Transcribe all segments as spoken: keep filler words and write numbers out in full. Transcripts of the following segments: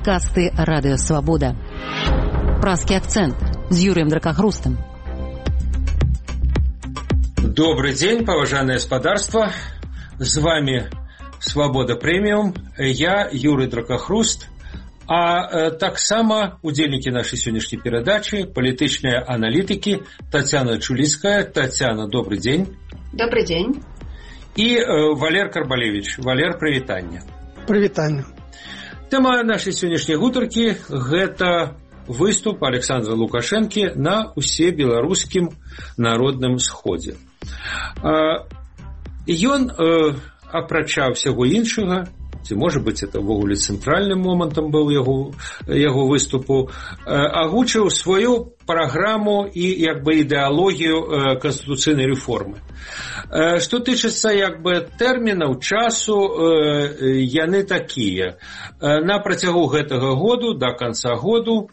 Падкасты Радыё Свабода. Празкі акцэнт з Юрыем Дракахрустам. Добрый день, поважанное господарство. С вами Свобода Премиум. Я Юрий Дракахруст. А э, так само удзельнікі нашай сённяшняй перадачы, палітычныя аналітыкі Татьяна Чулицкая. Татьяна, добрый день. Добрый день. И э, Валер Карбалевич. Валер, прывітанне. Прывітанне. Тэма нашай сённяшняй гутаркі – гэта выступ Александра Лукашэнкі на усебеларускім народным сходзе. Ён, апрача ўсяго іншага, ці, можа быць, это ввогуле цэнтральным момантам быў яго, яго выступу, агучыў сваю праграму і як бы ідэалогію канстытуцыйнай рэформы. Што тычыцца як бы тэрмінаў, часу, яны такія. На працягу гэтага году, да канца году,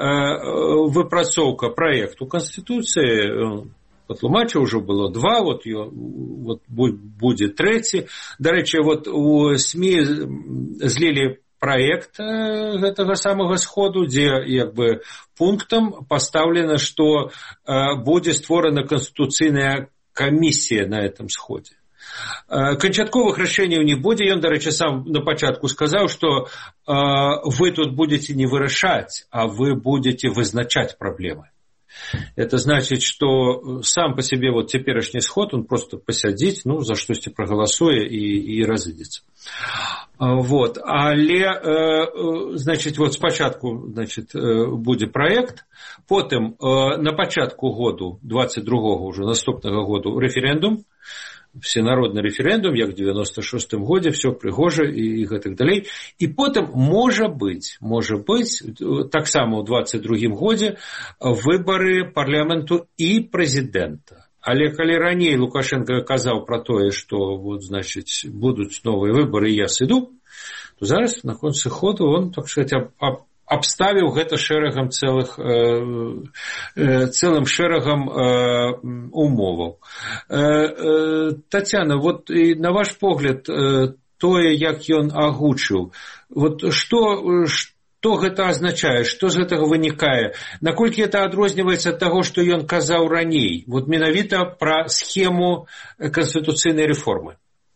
выпрацоўка праекту канстытуцыі, патлумачыў, ўжо было два, вот, вот будзе трэці. Дарэчы, вот у СМІ злілі праект гэтага самага сходу, дзе як бы пунктам пастаўлена, што будзе створана канстытуцыйная камісія на этом сходзе. Канчатковых рашэнняў не будзе. Ён, дарэчы, сам на пачатку сказаў, што вы тут будете не вырашаць, а вы будете вызначаць праблемы. Это значит, что сам по себе вот теперешний сход, он просто посядзіць, ну, за штосьці прагаласуе і, і разыдзецца. Вот. Але, значит, вот спачатку, значит, будзе праект, потым на пачатку году, двадцать другого уже наступнага году, референдум, всенародны рэферэндум, як в девяносто шестым годзе, все прыгожа і гэтак далей. І потым, можа быць, можа быць, таксама ў двадцать другім годзе выбары парламенту і прэзідэнта. Але калі раней Лукашенко казаў пра тое, што вот, значыць, будуць новыя выбары, я сыду, то зараз на концы ходу он, так сказать, аб абставіў гэта шэрагам цэлых, э, э, цэлым шэрагам э, умоваў. Э, э, Татьяна, вот і на ваш погляд, э, тое, як ён агучыў, вот што, што гэта азначае, што з гэтага вынікае, наколькі гэта адрозніваецца ад таго, што ён казаў раней, вот менавіта пра схему канстытуцыйнай рэформы?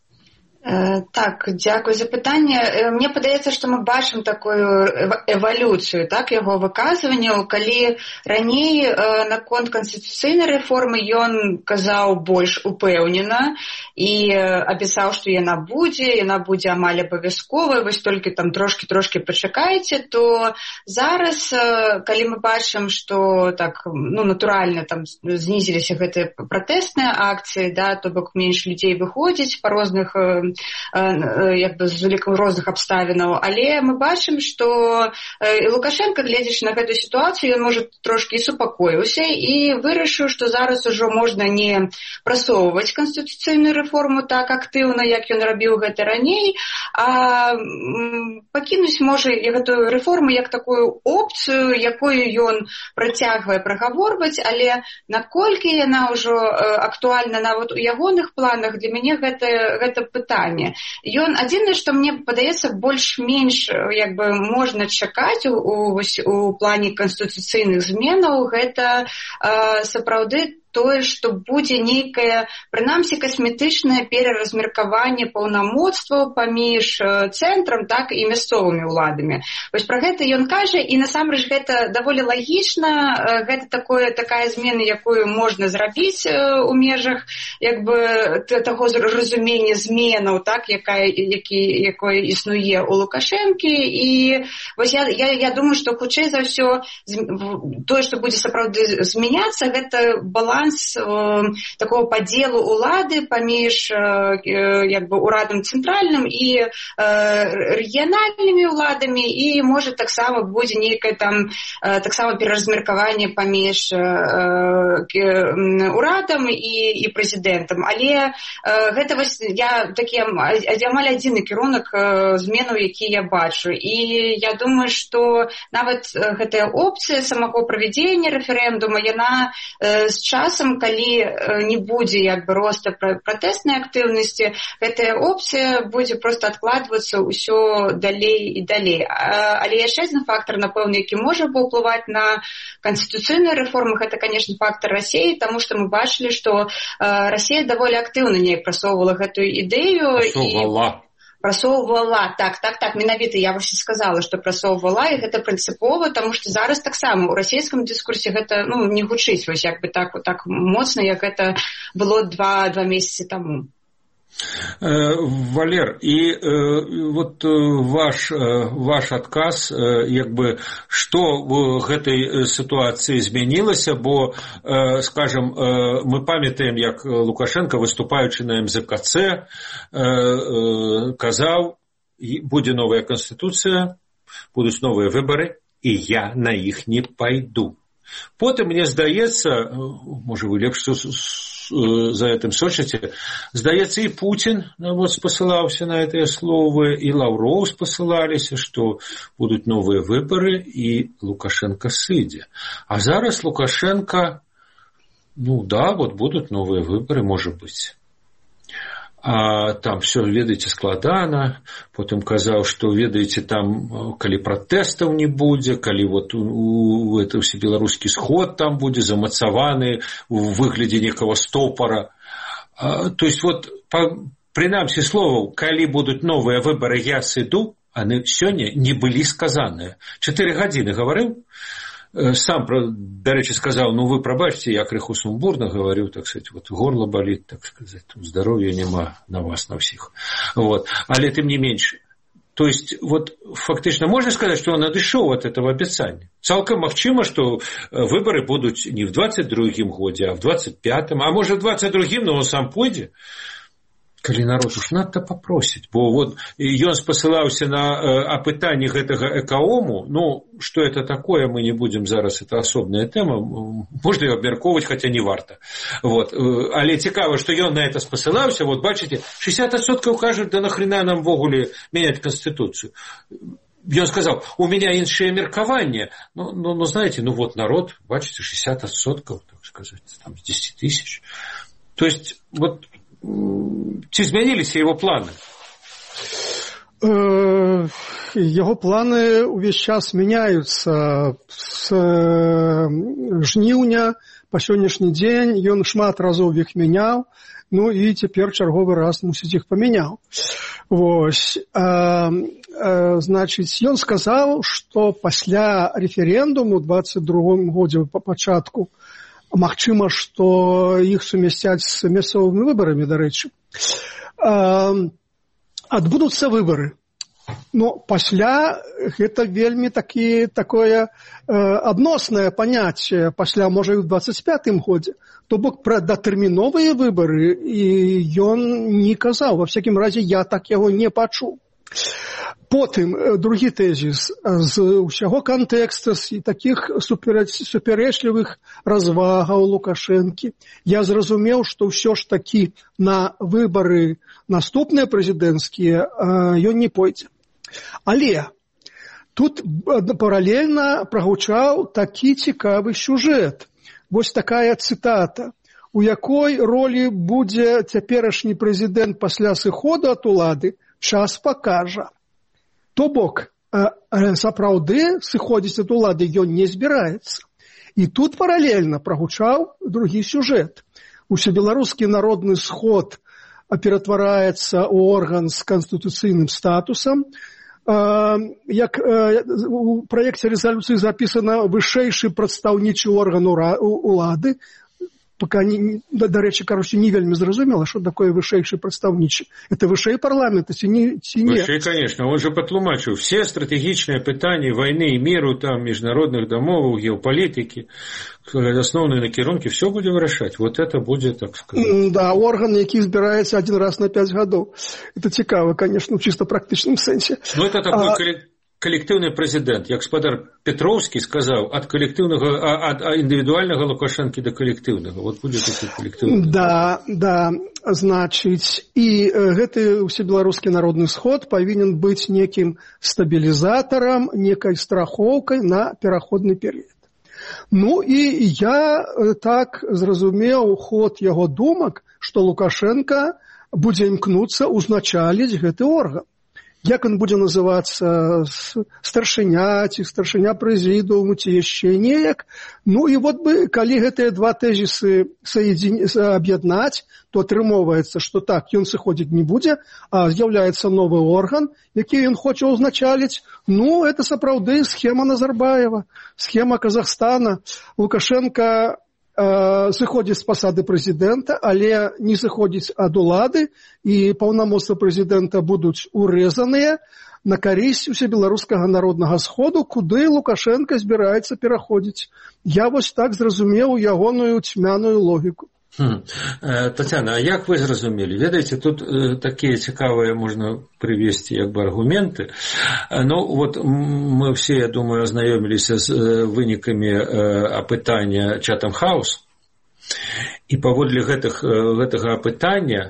Так, дзякуй за пытанне. Мне падаецца, што мы бачым такую эвалюцыю, так, яго выказванняў, калі раней наконт канстытуцыйнай рэформы ён казаў больш упэўнена і абяцаў, што яна будзе, яна будзе амаль абавязковай, вось толькі там трошкі-трошкі пачакайце, то зараз, калі мы бачым, што так, ну, натуральна там знізіліся гэтыя пратэсныя акцыі, да, то бок менш людзей выходзіць па розных як бы з улікам розных абставінаў, але мы бачым, што Лукашенко, гледзячы на гэтую сітуацыю, ён, можа, трошкі супакоіўся і вырашыў, што зараз ужо можна не прасоўваць канстытуцыйную рэформу так актыўна, як ён рабіў гэта раней, а пакінуць, можа, гэтую рэформу як такую опцыю, якую ён працягвае прагаворваць, але наколькі яна ўжо актуальна нават у ягоных планах, для мяне гэта, гэта пытанне. Ён адзінае, што мне падаецца, больш-менш як бы можна чакаць у, у, у плане канстытуцыйных зменаў, гэта э, сапраўды тое, што будзе нейкае, прынамсі, касметычнае пераразмеркаванне паўнамоцтваў паміж цэнтрам, так, і мясцовымі ўладамі. Вось пра гэта ён кажа, і насамрэч гэта даволі лагічна, гэта такое, такая змена, якую можна зрабіць у межах як бы таго разумення зменаў, так, якая, які, якое існуе у Лукашэнкі, і вось я, я, я думаю, што хутчэй за ўсё тое, што будзе сапраўды змяняцца, гэта баланс такого падзелу ўлады паміж як бы урадам цэнтральным і рэгіянальнымі ўладамі, і можа таксама будзе нейкае там таксама пераразмеркаванне паміж урадам і, і прэзідэнтам. Але гэта вось я такі амаль адзіны кірунак зменаў, які я бачу. І я думаю, што нават гэтая опцыя самого правядзення рэферэндума, яна з часу часам, калі не будзе як бы роста пратэснай актыўнасці, гэтая опцыя будзе проста адкладвацца ўсё далей і далей. Але яшчэ адзін фактор, напэўна, які можа паўплываць на канстытуцыйныя рэформы, гэта, канешне, фактор Расіі, таму што мы бачылі, што Расія даволі актыўна неяк прасоўвала гэтую ідэю. Прасоўвала. Прасоўвала, так, так, так, менавіта я вось сказала, што прасоўвала, і гэта прынцыпова, таму што зараз таксама ў расійскім дыскурсе гэта, ну, не гучыць вось як бы так, так моцна, як гэта было два, два месяцы таму. Валер, і э, вот ваш, ваш адказ, як бы, што в гэтай сітуацыі змянілася, бо, э, скажем, э, мы памятаем, як Лукашенко, выступаючы на эм зэ ка цэ, э, э, казаў, будзе новая канстытуцыя, будуць новыя выбары, і я на іх не пайду. Потым, мне здаецца, можа, вы лепш за этим сочыце, здаецца, і Путін вот, спасылаўся на гэтыя словы, і Лаўроў спасылаліся, што будуць новыя выбары, і Лукашенко сыдзе. А зараз Лукашенко, ну да, вот будуць новыя выбары, можа быць. А там все, ведаеце, складана, потым казаў, што, ведаеце, там, калі пратэстаў не будзе, калі вот у, у, это ўсе беларускі сход там будзе замацаваны у выглядзе некага стопара. А, то есть вот, па, прынамсі словаў, калі будуць новыя выбары, я сыду, яны сёння не былі сказаныя. Чатыры гадзіны гаварыў, сам, дарэчы, сказаў, ну вы прабачце, я крыху сумбурна гаварю, так сказать, вот горло болит, так сказать, здоровья няма на вас, на всіх. Вот. Але тым не менш, то есть, вот, фактычна можна сказаць, што он адышоў ад этого абяцання. Цалкам магчыма, што выбары будуць не в двадцать другім годзе, а в двадцать пятым, а можа в двадцать другім, но он сам пойдзе. Калі народ уж надта попросіць, бо вот ён спасылаўся на апытанне гэтага экаому, ну, што это такое, мы не будем зараз, это асобная тэма, можна её абмяркоўваць, хаця не варта. Вот. Але цікава, што ён на это спасылаўся, вот бачыце, шестьдесят адсоткаў кажуць, да нахрена нам ввогуле мяняць канстытуцыю. Ён сказаў, у меня іншае меркаванне, ну, ну, ну, знаете, ну вот народ, бачыце, шестьдесят адсоткаў, так сказать, там, з десять тысяч. То есть, вот, ці змяніліся его планы? Его планы увесь час мяняюцца. С жніўня па сённяшні дзень ён шмат разоў іх мяняў, ну і цяпер чарговы раз мусіць іх памяняў. Вось. Значыць, ён сказаў, што пасля рэферэндуму ў двадцать другім годзе па пачатку магчыма, што іх сумясцяць з мясцовымі выбарамі, дарэчы. Адбудуцца выбары. Но пасля гэта вельмі такі, такое адноснае паняцце. Пасля, можа, і ў двадцать пятым годзе. То бок пра датэрміновыя выбары і ён не казаў. Во всякім разе, я так яго не пачуў. Потым, другі тэзіс, з усяго кантэкста, з такіх супярэчлівых развагаў Лукашэнкі, я зразумеў, што ўсё ж такі на выбары наступныя прэзідэнцкія ён не пойдзе. Але тут паралельна прагучаў такі цікавы сюжэт. Вось такая цытата. У якой ролі будзе цяперашні прэзідэнт пасля сыходу ад улады, час пакажа. То бок, сапраўды сыходзіць ад улады ён не збіраецца. І тут паралельна прагучаў другі сюжэт. Усебеларускі народны сход ператвараецца ў орган з канстытуцыйным статусам. Як у праекце рэзалюцыі запісана вышэйшы прадстаўнічы орган улады, пока, не, до речі, кажучи, не вельми зрозуміло, що таке вищейший представничий. Это вищий парламент, чи ні? Вищий, конечно. Он же потлумачил все стратегічні питання війни і миру, там, міжнародних домов, геополітики, основні накірунки, все буде вирішати. Вот это буде, так сказати. Да, орган, який збирається один раз на п'ять років. Это цікаво, конечно, в чисто практичному сенсі. Ну, это такой а... коллективный президент. Як господар Петровский сказал, от коллективного, от индивидуального Лукашенки до коллективного. Вот будет такой коллективный. Да, да. Значит, и гэты усебеларускі народны сход павінен быць неким стабилизатором, некой страховкой на пераходный период. Ну і я так зразумеў ход яго думак, што Лукашенко будзе імкнуцца ўзначаліць гэты орган. Як ён будзе называцца, старшыня ці старшыня прэзідыуму ці яшчэ неяк. Ну і вот бы, калі гэтыя два тэзісы аб'яднаць, то атрымоўваецца, што так, ён сыходзіць не будзе, а з'яўляецца новы орган, які ён хоча ўзначаліць. Ну, это сапраўды схема Назарбаева, схема Казахстана. Лукашенко сыходзіць з пасады прэзідэнта, але не сыходзіць ад улады, і паўнамоцтвы прэзідэнта будуць урэзаныя на карысць усебеларускага народнага сходу, куды Лукашенко збіраецца пераходзіць. Я вось так зразумеў ягоную цьмяную логіку. Хм. Тацяна, а як вы зразумелі? Ведаеце, тут э, такія цікавыя можна прывесці як бы аргументы. Ну, вот мы все, я думаю, азнаёміліся з э, вынікамі э, апытання Chatham House. І паводле гэтых, гэтага апытання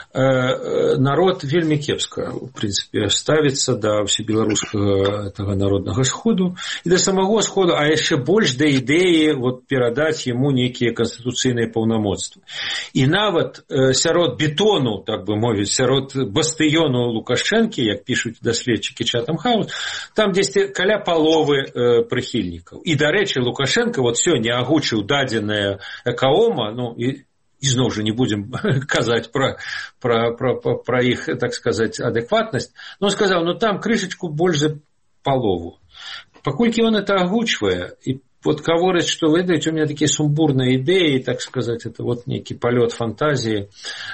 э, народ вельмі кепска, в прынцыпе, ставіцца да ўсебеларускага этого народнага сходу і да самого сходу, а яшчэ больш да ідэі вот, перадаць яму нейкія канстытуцыйныя паўнамоцтвы. І нават э, сярод бетону, так бы мовіць, сярод бастыёну Лукашэнкі, як пішуць даследчыкі Chatham House, там дзесьці каля паловы э, прыхільнікаў. І, дарэчы, Лукашенко вот сёння агучыў дадзенае Экаома, ну, і зноў жа не будзем казаць пра, пра, пра, пра іх, так сказаць, адэкватнасць, но он сказаў, ну там крышачку больш за палову. Паколькі он это агучвае, і вот гаворыць, што, ведаеце, у меня такія сумбурныя ідэі, так сказаць, это вот нейкі палёт фантазіі.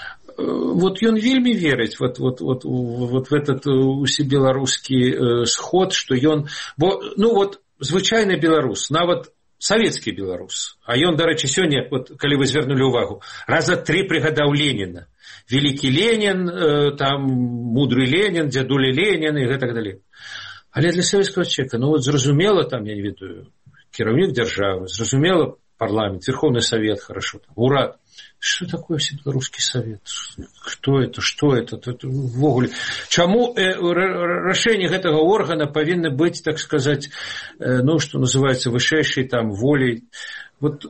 Вот ён вельмі верыць вот, вот, вот, вот в этот усебеларускі сход, што ён, бо, ну вот, звычайны беларус, нават савецкі беларус. А ён, дарэчы, сёння, вот, калі вы звярнулі ўвагу, раза тры прыгадаў Леніна. Вялікі Ленін, э, там, мудры Ленін, дзядулі Ленін і гэтак далей. Але для савецкага чалавека, ну вот зразумела там, я не ведаю, кіраўнік дзяржавы, зразумела парламент, Верховный Совет, хорошо, там, урад. Что такое всебеларускі совет? Кто это? Что это? это ввогуле. Чаму э, рашэнне гэтага органа павінны быць, так сказать, э, ну, что называется, вышэйшай там волей? Вот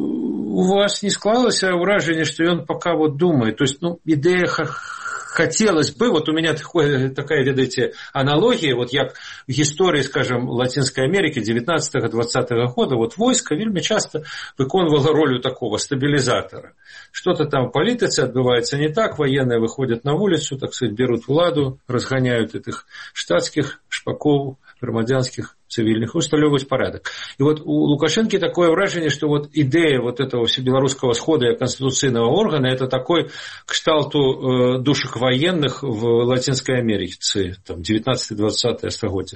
у вас не склалося ўражанне, что ён пока вот думает. То есть, ну, идея хотелось бы, вот у меня такое, такая, видите, аналогия, вот як в истории, скажем, Латинской Америки девятнадцатого-двадцатого года, вот войско вельмі часто выконывало роль такого стабилизатора. Что-то там в политике отбывается не так, военные выходят на улицу, так сказать, берут владу, разгоняют этих штатских шпаков, громадянских, цивильных, усталёвывать порядок. И вот у Лукашенко такое выражение, что вот идея вот этого всебелорусского схода и конституционного органа, это такой кшталту э, душек военных в Латинской Америке, там, девятнадцатое-двадцатое стагоддзе.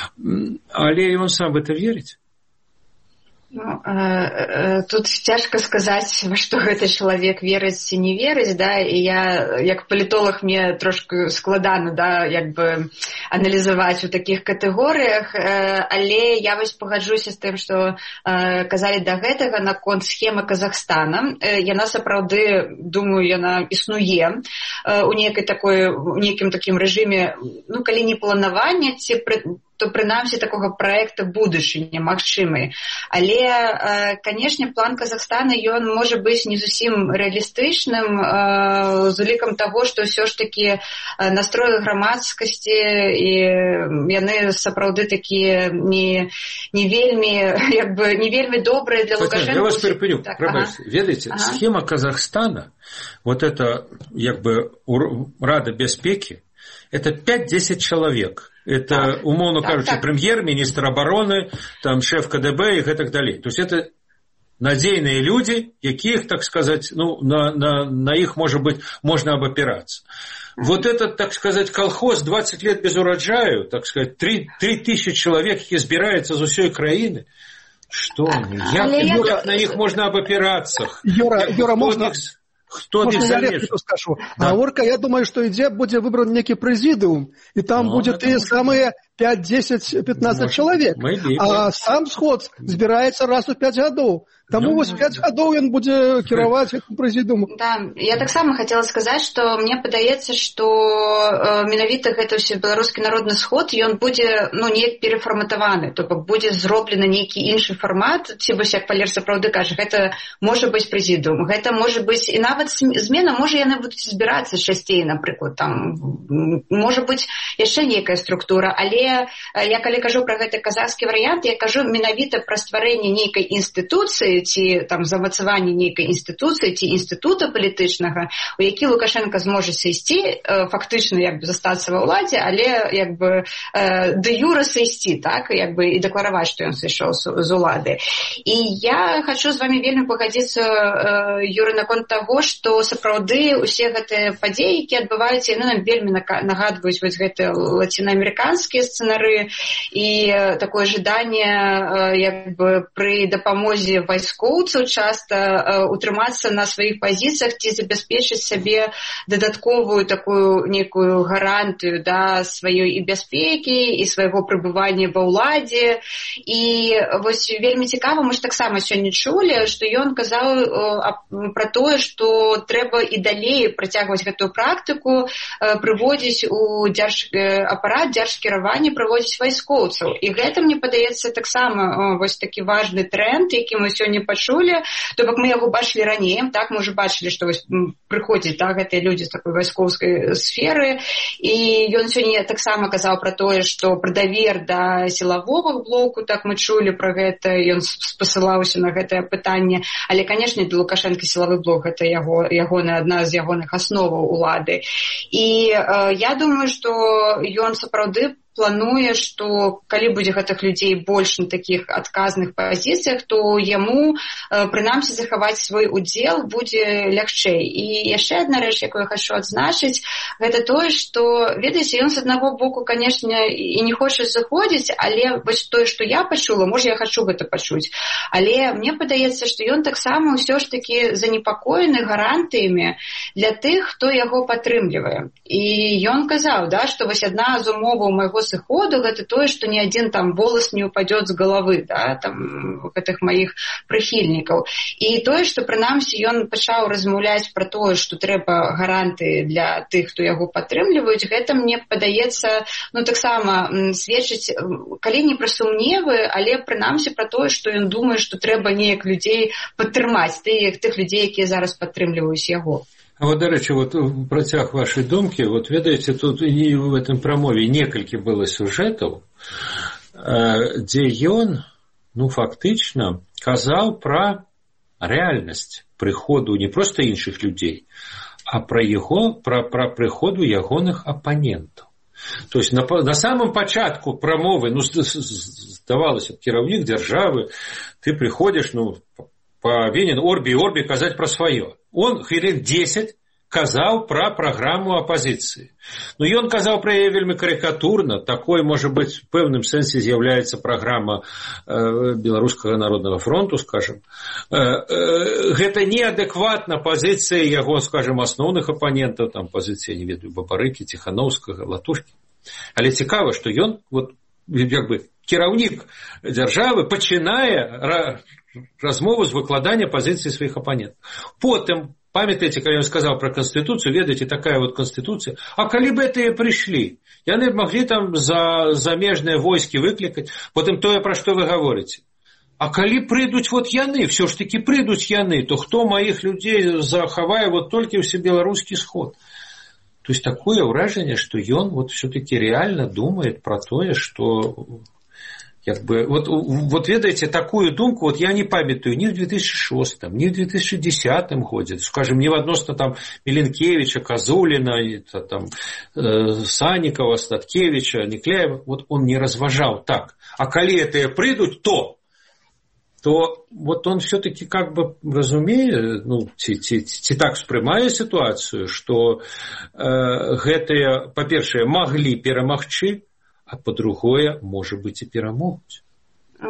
Але он сам в это верит? Ну, э, э, тут цяжка сказаць, во што гэты чалавек верыць ці не верыць, да, і я, як палітолог, мне трошку складана, да, як бы аналізаваць у такіх катэгорыях, э, але я вось пагаджуся з тым, што э, казалі да гэтага наконт схемы Казахстана. Э, яна сапраўды, думаю, яна існуе э, у нейкай такой, у нейкім такім рэжыме, ну, калі не планавання, ці пры то прынамсі такога праекта будучыні магчымы. Але, э, канешне, план Казахстана, ён можа быць не зусім рэалістычным, э, з улікам таго, што ўсё ж такі настроі грамадскасці і яны сапраўды такія не, не вельмі, як бы, не вельмі добрыя для Лукашенко. Я вас перепыню, так, прабачце. Ага. Ведаеце, ага. Схема Казахстана, вот это, як бы, Рада бяспекі, это пять-десять человек. Это, так, умовно так, кажучи, так. Премьер, министр обороны, там, шеф КДБ и так далее. То есть это надейные люди, яких, так сказать, ну, на, на, на их, может быть, можно обопираться. Mm-hmm. Вот этот, так сказать, колхоз двадцать лет без урожаю, так сказать, три тысячи человек, які збираются из усей краины. Что они? Як, як на них можно обопираться? Юра, Юра, можно... Хто Можно я реплику скажу? Да. А Орка, я думаю, что идея будет выбран некий президиум, и там ну, будет и самые пять, десять, пятнадцать человек. Maybe, а maybe. Сам сход сбирается раз в пять годов. Таму вось пяць гадоў ён будзе кіраваць гэтым прэзідыумам. Да, я таксама хацела сказаць, што мне падаецца, што э, менавіта гэта ўсё беларускі народны сход, ён будзе, ну, неяк перафарматаваны, то бок будзе зроблены нейкі іншы фармат, ці вось як Валер сапраўды кажа, гэта можа быць прэзідыум, гэта можа быць і нават змена, можа яны будуць збірацца часцей, напрыклад, там можа быць яшчэ нейкая структура, але я калі кажу пра гэты казахскі варыянт, я кажу менавіта пра стварэнне нейкай інстытуцыі, ці там замацаванне нейкай інстытуцыі, ці інстытута палітычнага, у які Лукашенко зможа сысці, э, фактычна як бы застацца ва ўладзе, але як бы э, дэ юра сысці, так, як бы і дэклараваць, што ён сышоў з, з улады. І я хачу з вамі вельмі пагадзіцца, э, Юры, наконт таго, што сапраўды усе гэтыя падзеі, які адбываюцца, яны нам вельмі нагадваюць вось гэтыя лацінаамерыканскія сцэнары і э, такое жаданне э, як бы пры дапамозе вайскоў часта утрымацца на сваіх пазіцыях ці забяспечыць сабе дадатковую такую некую гарантыю, да, сваёй і бяспекі, і свайго прыбывання ва ўладзе. І вось вельмі цікава, мы ж таксама сёння чулі, што ён казаў пра тое, што трэба і далей працягваць гэтую практыку, прыводзіць у дзярж... апарат дзяржкіравання, прыводзіць вайскоўцаў. І гэта, мне падаецца, таксама вось такі важны тренд, які мы сёння пачулі, то бок мы яго бачылі раней, так, мы ўжо бачылі, што вось прыходзяць, так, гэтыя людзі з такой вайскоўскай сферы, і ён сёння таксама казаў пра тое, што пра давер да сілавога блоку, так, мы чулі пра гэта, ён спасылаўся на гэтае пытанне, але, канешне, для Лукашенко сілавы блок гэта яго, ягоная, адна з ягоных асноваў улады. І э, я думаю, што ён сапраўды плануе, што калі будзе гэтых людзей больш на такіх адказных пазіцыях, то яму, прынамсі, захаваць свой удзел будзе лягчэй. І яшчэ адна рэч, якую я хачу адзначыць, гэта тое, што, ведаеце, ён з аднаго боку, канешне, і не хоча заходзіць, але вось тое, што я пачула, можа, я хачу гэта пачуць, але мне падаецца, што ён таксама ўсё ж такі занепакоены гарантыямі для тых, хто яго падтрымлівае. І ён казаў, да, што вось адна з умоваў майго сыходу, гэта тое, што ні адзін там волас не упадёт з галавы, да, там, гэтых маіх прыхільнікаў. І тое, што, прынамсі, ён пачаў размаўляць пра тое, што трэба гарантыі для тых, хто яго падтрымліваюць, гэта, мне падаецца, ну, таксама сведчыць, калі не пра сумневы, але, прынамсі, пра тое, што ён думае, што трэба неяк людзей падтрымаць, тых, тых людзей, якія зараз падтрымліваюць яго. А вот, дарэчы, вот працяг вашай думкі, вот ведаеце, тут і в этом прамове некалькі было сюжэтаў, дзе ён, ну, фактычна казаў пра рэальнасць прыходу не проста іншых людзей, а пра яго, пра, пра прыходу ягоных апанентаў. То есть на, на самом пачатку прамовы, ну, здавалася, кіраўнік дзяржавы, ты прыходзіш, ну, павінен орбі і орбі казаць пра сваё. Он хвілін дзесяць казаў пра праграму апазіцыі. Ну, ён казаў пра яе вельмі карыкатурна, такой, можа быць, в пэўным сэнсе з'яўляецца праграма э, Беларускага народнага фронту, скажем. Э, э, гэта неадэкватна пазіцыя яго, скажем, асноўных апанентаў, там пазіцыя, не ведаю, Бабарыкі, Ціханаўскага, Латушкі. Але цікава, што ён, вот, як бы, кіраўнік дзяржавы пачынае размову з выкладання пазіцыі сваіх апанентаў. Потым, памятаеце, калі ён сказаў пра Канстытуцыю, ведаеце, такая вот Канстытуцыя, а калі б гэтыя прыйшлі, яны маглі там за замежныя войскі выклікаць, потым тое, пра што вы гаворыце. А калі прыйдуць вот яны, все ж таки прыйдуць яны, то хто маіх людзей захавае вот толькі ўсе беларускі сход? То есть такое ўражанне, што ён вот все-таки реально думает про тое, што... Как бы, вот, вот ведаете, такую думку, вот я не памятаю ни в две тысячи шостом, ни в две тысячи десятом году, скажем, не в односно там Миленкевича, Козулина, там, э, Санникова, Статкевича, Никляева, вот он не разважал так. А коли это придут, то, то вот он все-таки как бы разумеет, ну, ці, ці, ці так спрымае ситуацию, что э, гэтые, по-першае, могли перамагчы, а по-другое, может быть, и перамогуць.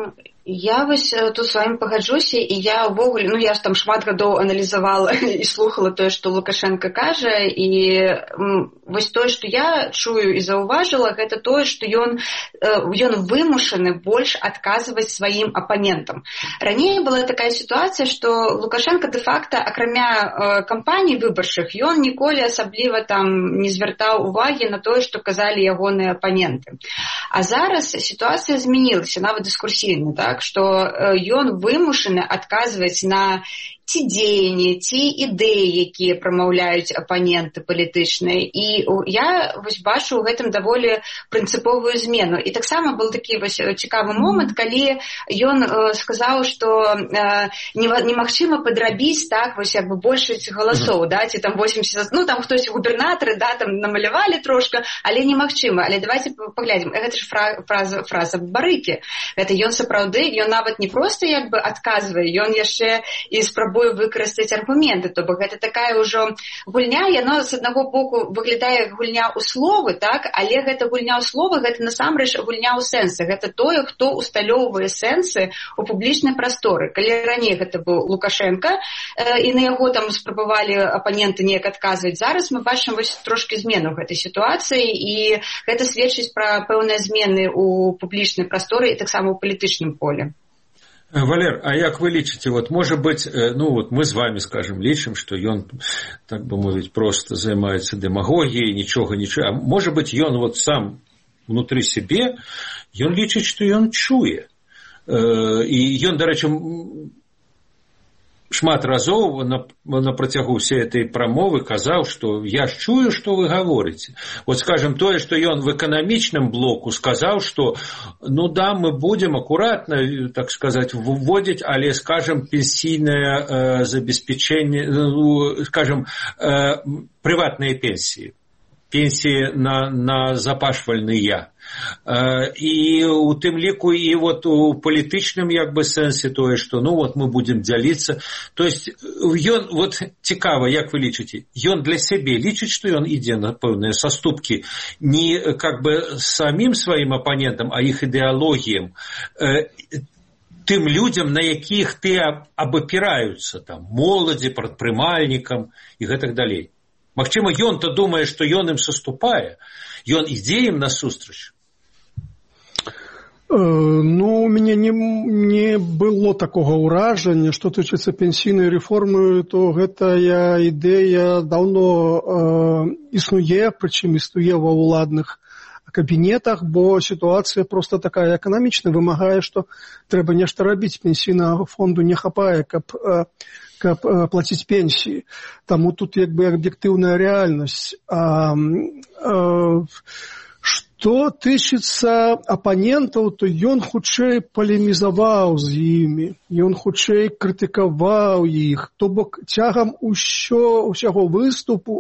Я вось тут з вамі пагаджуся, і я ўвогуле, ну я ж там шмат гадоў аналізавала і слухала тое, што Лукашенко кажа, і вось тое, што я чую і заўважыла, гэта тое, што ён, ён вымушаны больш адказваць сваім апанентам. Раней была такая сітуацыя, што Лукашенко дэ-факта, акрамя кампаній выбарчых, ён ніколі асабліва там не звяртаў увагі на тое, што казалі ягоныя апаненты. А зараз сітуацыя змянілася, нават дыскурсійна, так? Што ён вымушаны адказваць на ці дзеянні, ці ідэі, якія прамаўляюць апаненты палітычныя. І я вось бачу ў гэтым даволі прынцыповую змену. І таксама был такі вось цікавы момант, калі ён сказаў, што немагчыма падрабіць так вось як бы большасць галасоў, да, ці там восемьдесят, ну там хтось губернатары, да, там намалявалі трошка, але немагчыма. Але давайте паглядзім, гэта ж фраза фраза барыкі. Гэта ён сапраўды, ён нават не проста як бы адказвае, ён яшчэ і спрабуе выкарыстаць аргументы, то бок гэта такая ўжо гульня, яно з аднаго боку выглядае як гульня ў словы, так, але гэта гульня ў словы, гэта насамрэч гульня ў сэнсы, гэта тое, хто усталёўвае сэнсы ў публічнай прасторы. Калі раней гэта быў Лукашенко, э, і на яго там спрабавалі апаненты неяк адказваць, зараз мы бачым вось трошкі змену гэтай сітуацыі, і гэта сведчыць пра пэўныя змены ў публічнай прасторы і таксама ў палітычным поле. Валер, а як вы лічыце, вот, может быть, ну вот мы з вами, скажем, лічым, што ён, так бы мовіць, просто займаецца дэмагогіяй, нічога, нічога, а может быть, ён вот сам внутры сябе, ён лічыць, што ён чуе. І ён, дарэчы, шмат разоў на, на працягу ўсей этой прамовы казаў, што я ж чую, што вы гаворыце. Вот, скажем, тое, што ён в эканамічным блоку сказаў, што, ну да, мы будем акуратна, так сказать, вводить, але, скажем, пенсійнае э, забеспечение, ну, скажем, э, прыватныя пенсіі. Пенсіі на, на запашвальныя. І у тым ліку і вот у палітычным як бы сэнсе тое, што ну вот мы будем дзяліцца. То есть ён, вот цікава, як вы лічыце, ён для сябе лічыць, што ён ідзе на пэўныя саступкі не как бы самім сваім апанентам, а іх ідэалогіям, тым людзям, на якіх ты абапіраюцца, там, моладзі, прадпрымальнікам і гэтак далей. Магчыма, ён-то думае, што ён ім саступае, ён ідзе ім насустрач. Ну, у мяне не, не было такога ўражання, што тычыцца пенсійнай рэформы, то гэтая ідэя даўно э, існуе, прычым існуе ва ўладных кабінетах, бо сітуацыя проста такая эканамічная, вымагае, што трэба нешта рабіць, пенсійнага фонду не хапае, каб, каб плаціць пенсіі. Таму тут як бы аб'ектыўная рэальнасць. А, а, што тычыцца апанентаў, то ён хутчэй палемізаваў з імі, ён хутчэй крытыкаваў іх, то бок цягам усё, усяго выступу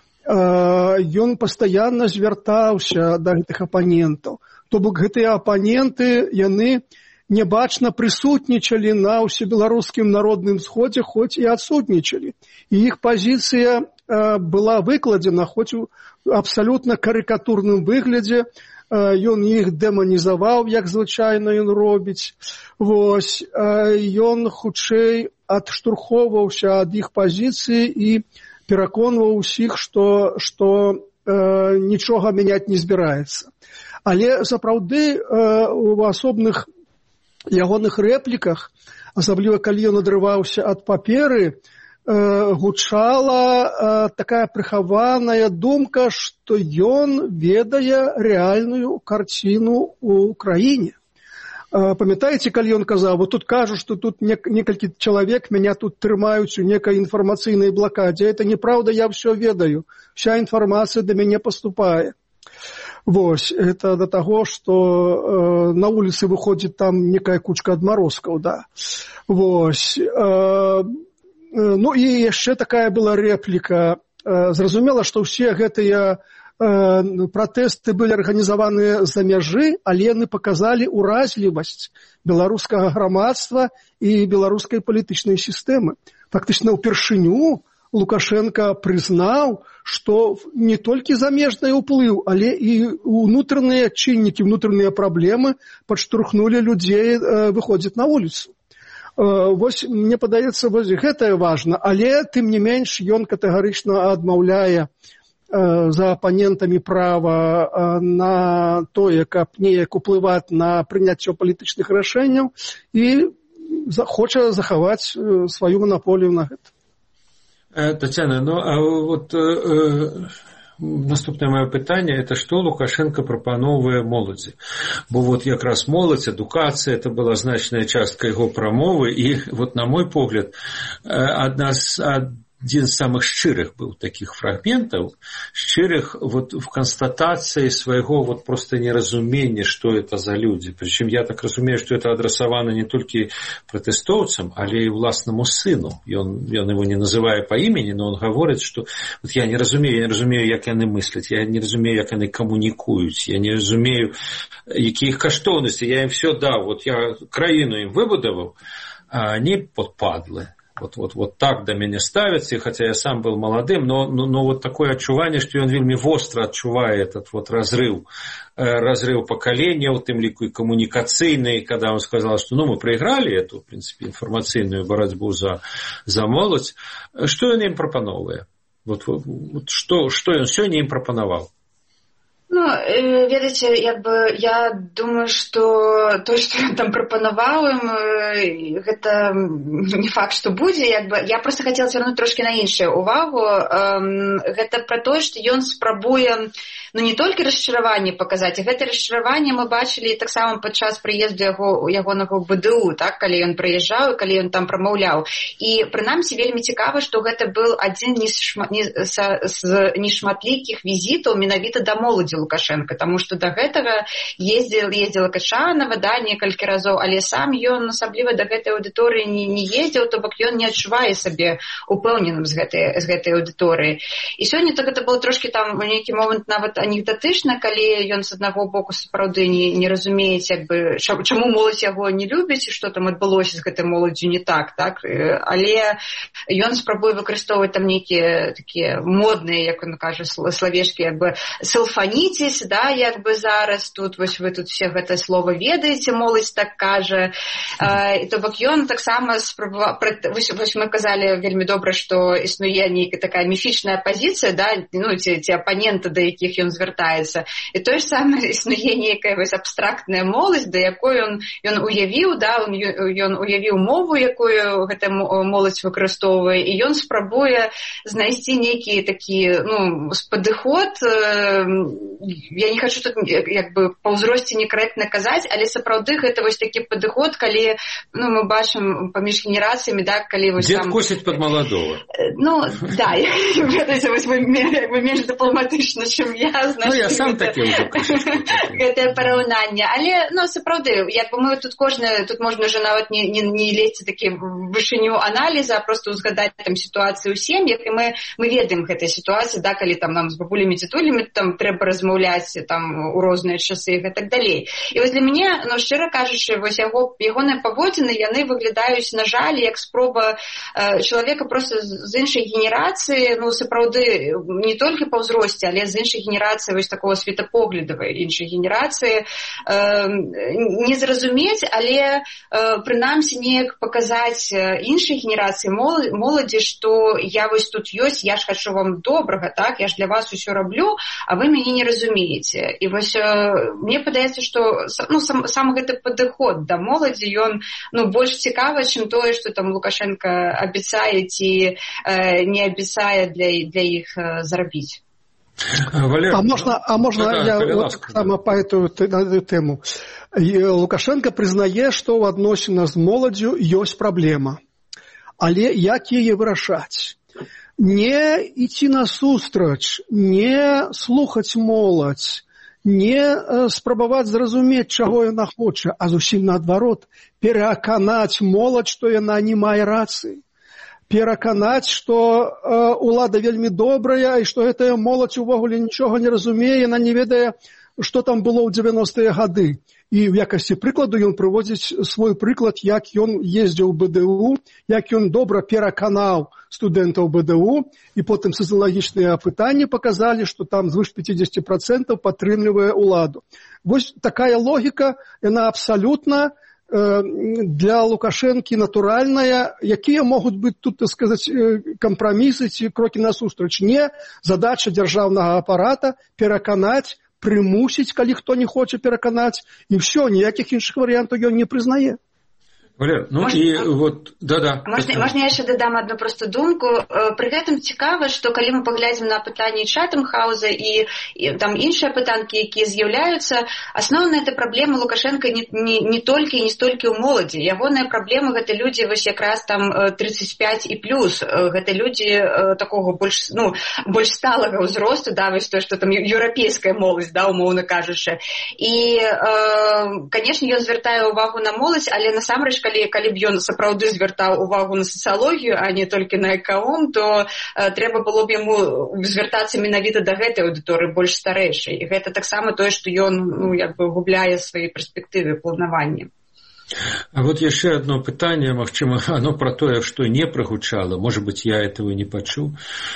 ён пастаянна звяртаўся да гэтых апанентаў. То бок гэтыя апаненты, яны нябачна прысутнічалі на ўсебеларускім народным сходзе, хоць і адсутнічалі. І іх пазіцыя была выкладзена, хоць у абсалютна карыкатурным выглядзе, ён іх дэманізаваў, як звычайна ён робіць. Вось, ён хутчэй адштурхоўваўся ад іх пазіцыі і пераконваў усіх, што, што э, нічога мяняць не збіраецца. Але сапраўды э, у асобных ягоных рэпліках, асабліва калі ён адрываўся ад паперы, э, гучала э, такая прыхаваная думка, што ён ведае рэальную карціну ў краіне. Памятаеце, калі ён казаў, вот тут кажу, што тут некалькі чалавек мяне тут трымаюць у некай інфармацыйнай блакадзе. Это неправда, я все ведаю. Вся інфармацыя да мяне поступае. Вось, это до таго, што э, на вуліцы выходзіць там некая кучка адмарозкаў, да. Вось. Э, ну і яшчэ такая была рэпліка. Э, зразумела, што ўсе гэтыя пратэсты былі арганізаваныя за мяжы, але яны паказалі ўразлівасць беларускага грамадства і беларускай палітычнай сістэмы. Фактычна, ўпершыню Лукашенко прызнаў, што не толькі замежны ўплыў, але і ўнутраныя чыннікі, ўнутраныя праблемы падштурхнулі людзей выходзіць на вуліцу. Вось, мне падаецца, вось гэта важна, але тым не менш ён катэгарычна адмаўляе за апанентамі права на тое, каб неяк уплываць на прыняцце палітычных рашэнняў і хоча захаваць сваю манаполію на гэта. Тетяна, ну а вот э, наступнае маё пытанне, это што Лукашенко прапановвае моладзі? Бо вот якраз моладзь, адукацыя, это была значная частка яго прамовы, і вот на мой погляд, адна з один из самых шчырых был таких фрагментов, шчырых вот в констатации своего вот просто неразумения, что это за люди. Причем я так разумею, что это адресовано не только протестовцам, але и власному сыну. И он, он его не называя по имени, но он говорит, что вот я не разумею, я не разумею, як яны мыслят, я не разумею, як яны коммуникуют, я не разумею, які их каштоўнасці, я им все дал, вот я краіну им выбудовал, а они подпадлы. Вот, вот, вот так до меня ставятся, хотя я сам был молодым, но, но, но вот такое отчувание, что он вельми остро отчувает этот вот разрыв, э, разрыв поколения, вот им лику и коммуникационный, когда он сказал, что ну, мы проиграли эту, в принципе, информационную борьбу за, за молодь, что он им пропановывает? Вот, вот, вот что, что он сегодня им пропоновал? Ну, ведаеце, як бы я думаю, што то, што ён там прапанаваў ім, гэта не факт, што будзе, як бы я проста хацела звярнуць трошкі на іншую увагу. Гэта пра тое, што ён спрабуе ну не толькі расчараванне паказаць, а гэта расчараванне мы бачылі таксама падчас прыезду яго ягонага ў БДУ, так, калі ён прыязджаў і калі ён там прамаўляў. І прынамсі вельмі цікава, што гэта быў адзін з нешматлікіх візітаў менавіта да моладзі Лукашенко, тому што да гэтага ездзіл, ездзіла Качанова, да, некалькі разоў, але сам ён асабліва да гэтай аўдыторыі не, не ездзіў, то бок ён не адчувае сабе упэўненым з гэтай, з гэтай аўдыторыі. І сёння так гэта было трошкі там у нейкі момант нават анекдатычна, калі ён з аднаго боку сапраўды не, не разумее, як бы, чаму моладзь яго не любіць і што там адбылося з гэтай моладдзю не так, так, але ён спрабуе выкарыстоўваць там нейкія такія модныя, як он кажа, словечкі, як бы селфаніць, да, як бы зараз тут вось вы тут все гэта слово ведаеце, моладзь так кажа. І то бок ён таксама спрабаваў, вось, вось мы казалі вельмі добра, што існуе нейкая такая міфічная пазіцыя, да, ну ці, ці апаненты, да якіх ён звяртаецца. І тое ж самае існуе нейкая вось абстрактная моладзь, да якой ён ён уявіў, да, ён, ён уявіў мову, якую гэта моладзь выкарыстоўвае, і ён спрабуе знайсці нейкі такі, ну, падыход. Я не хочу тут як бы па ўзросце некарэктна казаць, але сапраўды гэта вось такі падыход, калі ну, мы бачым паміж генерацыямі, да, калі вось Дед там... косіць пад маладого. Ну, да, ведаеце, вось вы, вы менш дыпламатычна, чым я, значит, ну, я сам гэта, такі ўжо гэтае параўнанне. Але, ну, сапраўды, як бы мы тут кожны, тут можна уже нават не, не, не лезці такі вышыню аналіза, а просто узгадаць там сітуацыю ў сем'ях, і мы, мы ведаем гэтай сітуацыі, да, калі там нам з бабулямі, дзетулямі там трэба размаўляць там у розныя часы і так далей. І вось для мяне, ну, шчыра кажучы, вось яго, ягоныя паводзіны, яны выглядаюць, на жаль, як спроба э, чалавека проста з іншай генерацыі, ну, сапраўды, не толькі па ўзросце, але з іншай генерацыі, вось такого светапоглядавай іншай генерацыі, э, не зразумець, але э, прынамсі неяк паказаць іншай генерацыі моладзі, што я вось тут ёсць, я ж хачу вам добрага, так, я ж для вас усё раблю, а вы мяне не разумееце. І вось мне падаецца, што ну, сам, сам гэты падыход да моладзі, ён ну, больш цікавы, чым тое, што там Лукашенко абяцае ці э, не абяцае для, для іх э, зарабіць. Валер, а можно, а можно да, я да, вот сама по эту, на эту тему. Лукашенко прызнае, што ў адносінах з моладдзю ёсць праблема. Але як яе вырашаць? Не ідці насустрач, не слухаць моладзь, не э, спрабаваць зразумець, чаго яна хоча, а зусім наадварот, пераканаць моладзь, што яна не мае рацыі. Пераканаць, што э, улада вельмі добрая і што гэтая моладзь увогуле нічога не разумее, яна не ведае, што там было ў дзевяностыя гады. І ў якасці прыкладу ён прыводзіць свой прыклад, як ён ездзіў у бэ дэ у, як ён добра пераканаў студэнтаў бэ дэ у, і потым сацыялагічныя апытанні паказалі, што там звыш пяцьдзесят процентаў падтрымлівае ўладу. Вось такая логіка, яна абсалютна для Лукашэнкі натуральная. Якія могуць быць тут, так сказаць, кампрамісы ці крокі насустрач? Не, задача дзяржаўнага апарата пераканаць, прымусіць, калі хто не хоча пераканаць, і ўсё, ніякіх іншых варыянтаў ён не прызнае. Валер, ну можна, і вот, да-да. Можна, можна я яшчэ дадам одну просту думку. Пры гэтым цікава, што калі мы паглядзім на пытанні Чатэмхаўза і, і там іншыя пытанкі, якія з'яўляюцца, асноўная эта праблема Лукашенка не, не, не толькі і не столькі ў моладзі. Ягоныя праблемы гэта людзі вось якраз там тридцать пять і плюс. Гэта людзі такога больш, ну, больш сталага ўзросту, да, вось то, што там еўрапейская моладзь, да, умоўна кажучы. І, э, канешне, ён звяртае ўвагу на моладзь, але насамрэч, калі, калі б ён сапраўды звяртаў увагу на сацыялогію, а не толькі на экаом, то э, трэба было б яму звяртацца менавіта да гэтай аўдыторыі больш старэйшай. І гэта таксама тое, што ён, ну, як бы губляе свае перспектывы планавання. А вот яшчэ одно пытанне, магчыма, оно про тое, што не прагучала. Может быть, я этого не пачуў.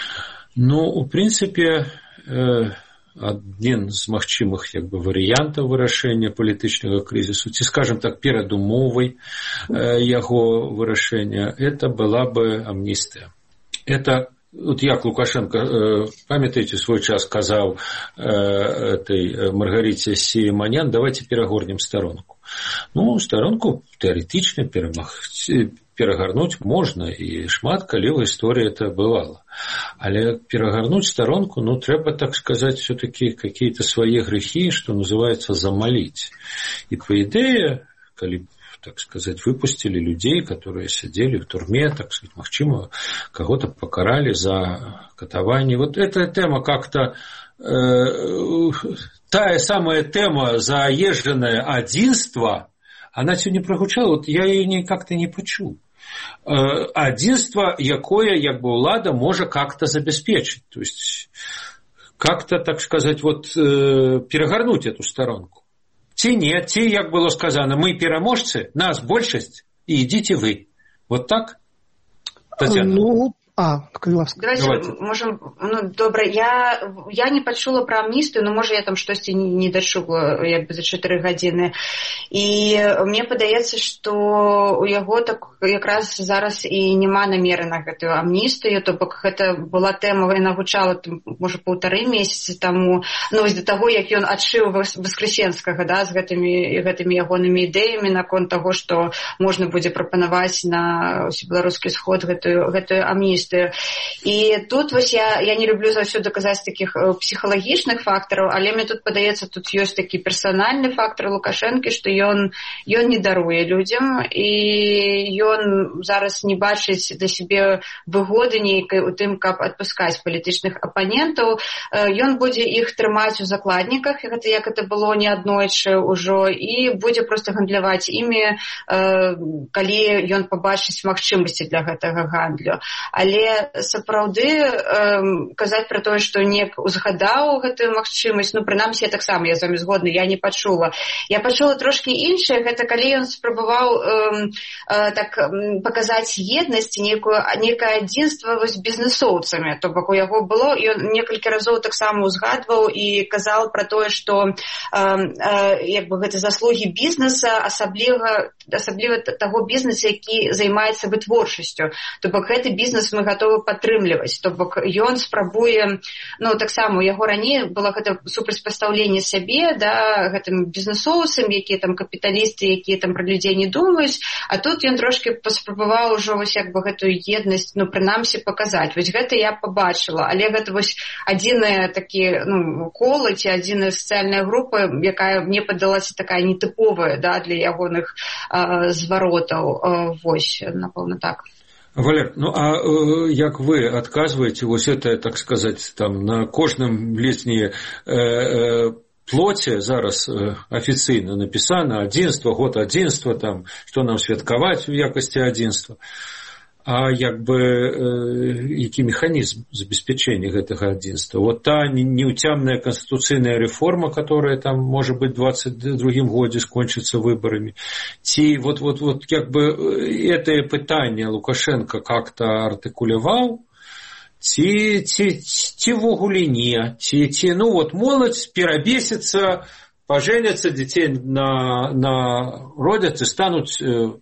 Ну, у прынцыпе, э, адзін з магчымых як бы варыянтаў вырашэння палітычнага крызісу, ці скажем так, перадумовай э, яго вырашэння, это была бы амністыя. Это вот як Лукашенко, э, памятаеце, свой час казаў э, этой Маргарите Симонян, давайте перагорнем старонку. Ну, старонку тэарэтычна перамагчы, перагарнуць можна, і шмат калі ў гісторыі это бывало. Але перагарнуць старонку, ну, трэба, так сказать, все-таки какие-то свои грехи, что называется, замолить. И по идее, калі, так сказать, выпустили людей, которые сидели в турме, так сказать, магчыма, кого-то покарали за катаванне. Вот эта тема как-то, э, тая самая тема заезженное адзінства, она сегодня прогучала, вот я ее как-то не почуў. Адзінства, якое, як бы, ўлада можа как-то забяспечыць. То есть, как-то, так сказать, вот, э, перагарнуць эту сторонку. Ці не, ці, як было сказано, мы пераможцы, нас большасць, і ідзіце вы. Вот так, Татьяна? Ну, а, ласка. Давайте, Давайте. Можем, ну, добра, я, я не пачула пра амністыю, но, можа, я там штосьці не, не дачула, як бы, за чатыры гадзіны. І мне падаецца, што у яго так якраз зараз і няма намеры на гэтую амністыю, то бок гэта была тэма, яна гучала, можа, паўтары месяцы таму, ну, вось да таго, як ён адшыў Воскресенскага, да, з гэтымі, гэтымі ягонымі ідэямі наконт таго, што можна будзе прапанаваць на усебеларускі сход гэтую, гэтую амністыю. І тут вось я, я не люблю заўсёды казаць такіх псіхалагічных фактараў, але мне тут падаецца, тут ёсць такі персанальны фактар Лукашэнкі, што ён, ён не даруе людзям, і ён зараз не бачыць да сябе выгоды нейкай у тым, каб адпускаць палітычных апанентаў. Ён будзе іх трымаць у закладніках, гэта як это было неаднойчы ўжо, і будзе проста гандляваць імі, калі ён пабачыць магчымасці для гэтага гандлю. Але Але сапраўды э, казаць пра тое, што нек узгадаў гэтую магчымасць, ну, прынамсі, я таксама, я з вамі згодна, я не пачула. Я пачула трошкі іншае, гэта калі ён спрабаваў э, э, так паказаць еднасць, нейкую, нейкае адзінства з бізнесоўцамі. То бок у яго было, і ён некалькі разоў таксама узгадваў і казаў пра тое, што э, э, як бы гэта заслугі бізнеса, асабліва, асабліва таго бізнеса, які займаецца вытворчасцю. То бок гэты бізнес мы гатовы падтрымліваць. То бок ён спрабуе, ну, таксама у яго раней было гэта супрацьпастаўленне сябе, да, гэтым бізнесоўцам, якія там капіталісты, якія там пра людзей не думаюць, а тут ён трошки паспрабаваў ужо вось як бы гэтую еднасць, ну, прынамсі паказаць. Вось гэта я пабачыла, але гэта вось адзіная такі, ну, кола ці адзіная сацыяльная група, якая мне падалася такая нетыповая, да, для ягоных э, зваротаў. Э, вось, напэўна, так. Валер, ну а э, як вы адказваеце, вось это, так сказать, там на кожным летні э, э, плоце зараз э, афіцыйна напісана адзінства, год адзінства, там, што нам святкаваць у якасці адзінства. а як бы які механізм забеспячэння гэтага адзінства. Вот та неўцямная канстытуцыйная рэформа, которая там, можа быць, двадцать другім годзе скончыцца выбарамі. Ці вот, вот, вот як бы это пытанне Лукашенко как-то артыкуляваў, ці, ці, ці ввогуле не, ці, ці, ну вот моладзь перабесіцца, пажэняцца, дзяцей на, на родзяць і стануць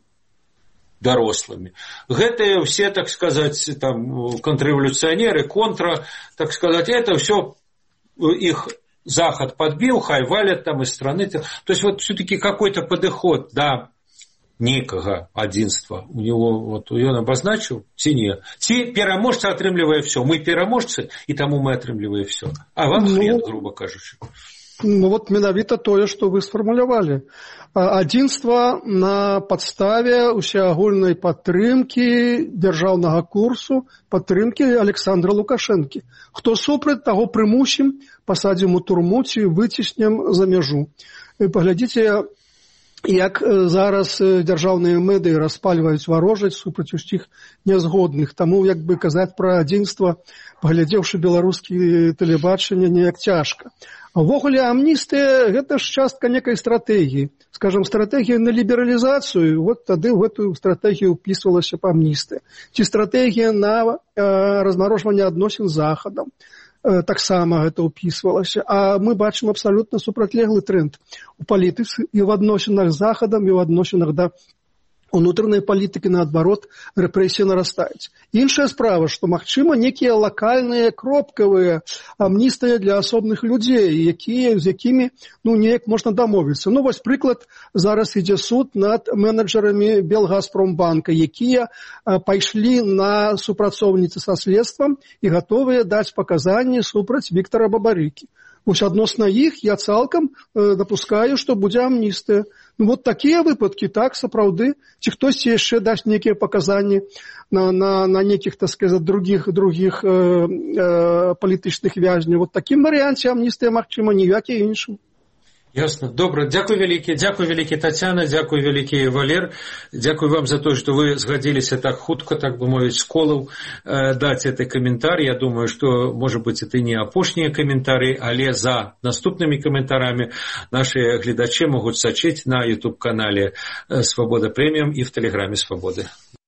дарослымі. Гэтыя все, так сказать, там, контрреволюционеры, контра, так сказать, это все их Захад подбил, хай валят там из страны. То есть вот все-таки какой-то подход, да, некага адзінства у него, вот ён обозначил, ці не. Ці пераможца атрымлівае все. Мы пераможцы, и тому мы атрымліваем все. А вам хрен, ну, грубо кажучи. Ну вот менавіта тое, што вы сфармулявалі. Адзінства на падставе усеагульнай падтрымкі дзяржаўнага курсу, падтрымкі Александра Лукашэнкі. Хто супраць, таго прымусім, пасадзім у турму ці выціснем за мяжу. Паглядзіце, як зараз дзяржаўныя медыі распальваюць варожаць супраць усіх нязгодных. Таму, як бы казаць пра адзінства, паглядзеўшы беларускі тэлебачанне, неяк цяжка. А ўвогуле амністыя – гэта ж частка некай стратэгіі. Скажем, стратэгія на лібералізацыю, вот тады в эту стратэгію ўпісвалася б амністыя. Ці стратэгія на э, размарожванне адносін з Захадам. Э, таксама гэта ўпісвалася. А мы бачым абсалютна супрацьлеглы тренд у палітыцы і ў адносінах з Захадам, і ў адносінах да унутранай палітыкі, наадварот, рэпрэсіі нарастаюць. Іншая справа, што, магчыма, некія лакальныя, кропкавыя амністыя для асобных людзей, якія, з якімі, ну, неяк можна дамовіцца. Ну, вось прыклад, зараз ідзе суд над менеджерамі Белгазпромбанка, якія а, пайшлі на супрацоўніцы са следствам і гатовыя даць паказанні супраць Віктара Бабарыкі. Вось адносна іх я цалкам э, дапускаю, што будзе амністыя. Ну, вот такія выпадкі, так, сапраўды, ці хтосьці яшчэ дасць некія паказанні на, на, на некіх, так сказаць, другіх, другіх э, э, палітычных вязняў. Вот такім варыянце амністыя, магчыма, ніякі іншым. Ясно. Добре. Дякую велике. Дякую велике, Татьяна. Дякую велике, Валер. Дякую вам за то, что вы сгодились так хутко, так бы мовить, с колов э, дать этот комментарий. Я думаю, что, может быть, это не апошние комментарии, але за наступными комментариями наши глядачи могут сочить на YouTube-канале «Свобода премиум» и в Телеграме «Свободы».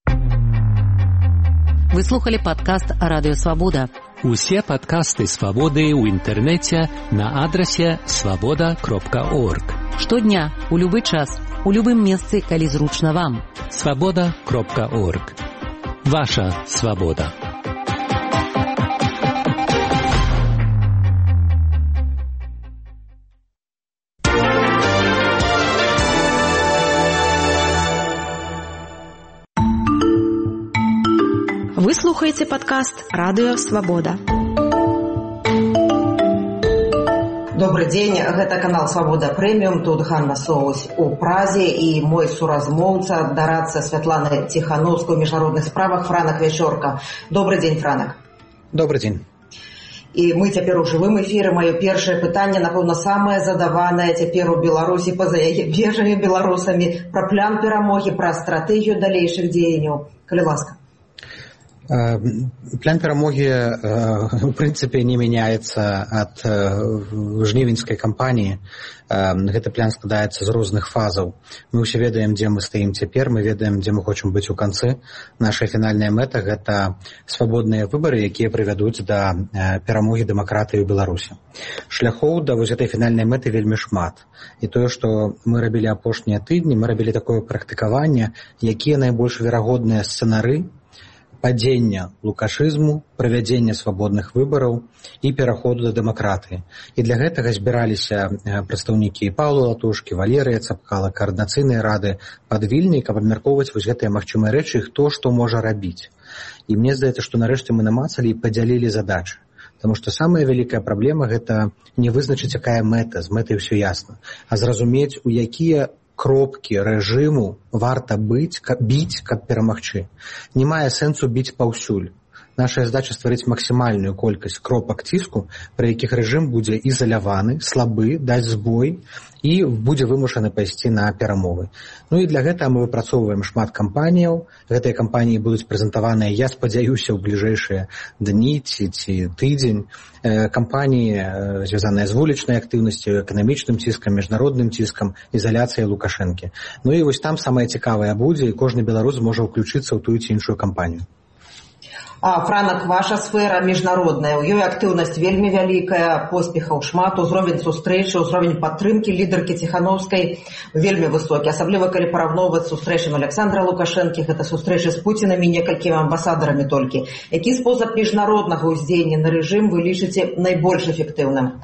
Вы слухали падкаст «Радыё Свабода». Усе падкасты «Свабоды» ў інтэрнэце на адрасе свабода кропка орг. Штодня, у любы час, у любым месцы, калі зручна вам. свабода кропка орг. Ваша свабода. Вы слухаеце падкаст «Радыё Свабода». Добрый день, гэта канал «Свобода премиум», тут Ганна Соус у Празе і мой суразмоўца, дарадца Святланы Тихановскай у міжнародных справах Франак Вячорка. Добрый день, Франак. Добрый день. І мы цяпер у жывым эфіры. Маё першае пытанне, напэўна, самае задаванае цяпер у Беларусі па-за яе межамі беларусамі, пра план перамогі, пра стратэгію далейшых дзеянняў. Калі ласка. План перамогі, в прынцыпе, не мяняецца ад жнівеньскай кампаніі. Гэты план складаецца з розных фазаў. Мы ўсе ведаем, дзе мы стаім цяпер, мы ведаем, дзе мы хочам быць у канцы. Наша фінальная мэта – гэта свабодныя выбары, якія прывядуць да перамогі дэмакратыі ў Беларусі. Шляхоў да вось гэтай фінальнай мэты вельмі шмат. І тое, што мы рабілі апошнія тыдні, мы рабілі такое практыкаванне, якія найбольш верагодныя сцэнары падзення лукашызму, правядзення свабодных выбараў і пераходу да дэмакратыі. І для гэтага збіраліся прадстаўнікі Паўла Латушкі, Валерыя Цапкала, каардынацыйныя рады пад Вільняй, каб абмяркоўваць вось гэтыя магчымыя рэчы, хто што можа рабіць. І мне здаецца, што нарэшце мы намацалі і падзялілі задачы. Таму што самая вялікая праблема – гэта не вызначыць, якая мэта, з мэтай усё ясна, а зразумець, у якія кропкі рэжыму варта быць, каб, біць, каб перамагчы. Не мае сэнсу біць паўсюль. Наша задача стварыць максімальную колькасць кропак ціску, пры якіх рэжым будзе ізаляваны, слабы, даць збой і будзе вымушаны пайсці на перамовы. Ну і для гэтага мы выпрацоўваем шмат кампаніяў. Гэтыя кампаніі будуць прэзентаваныя, я спадзяюся, ў бліжэйшыя дні ці, ці тыдзень. Кампаніі, звязаныя з вулічнай актыўнасцю, эканамічным ціскам, міжнародным ціскам, ізаляцыяй Лукашэнкі. Ну і вось там самае цікавае будзе, і кожны беларус можа ўключыцца ў тую ці іншую кампанію. А, Франак, ваша сфера міжнародная, у ёй актыўнасць вельмі вялікая, поспехаў шмат, узровень сустрэчы, узровень падтрымкі лідаркі Ціханаўскай вельмі высокі, асабліва калі параўноўваць сустрэчам Александра Лукашэнкі, гэта сустрэчы з Пуцінамі, некалькімі амбасадарамі толькі. Які спосаб міжнароднага ўздзеяння на рэжым вы лічыце найбольш эфектыўным?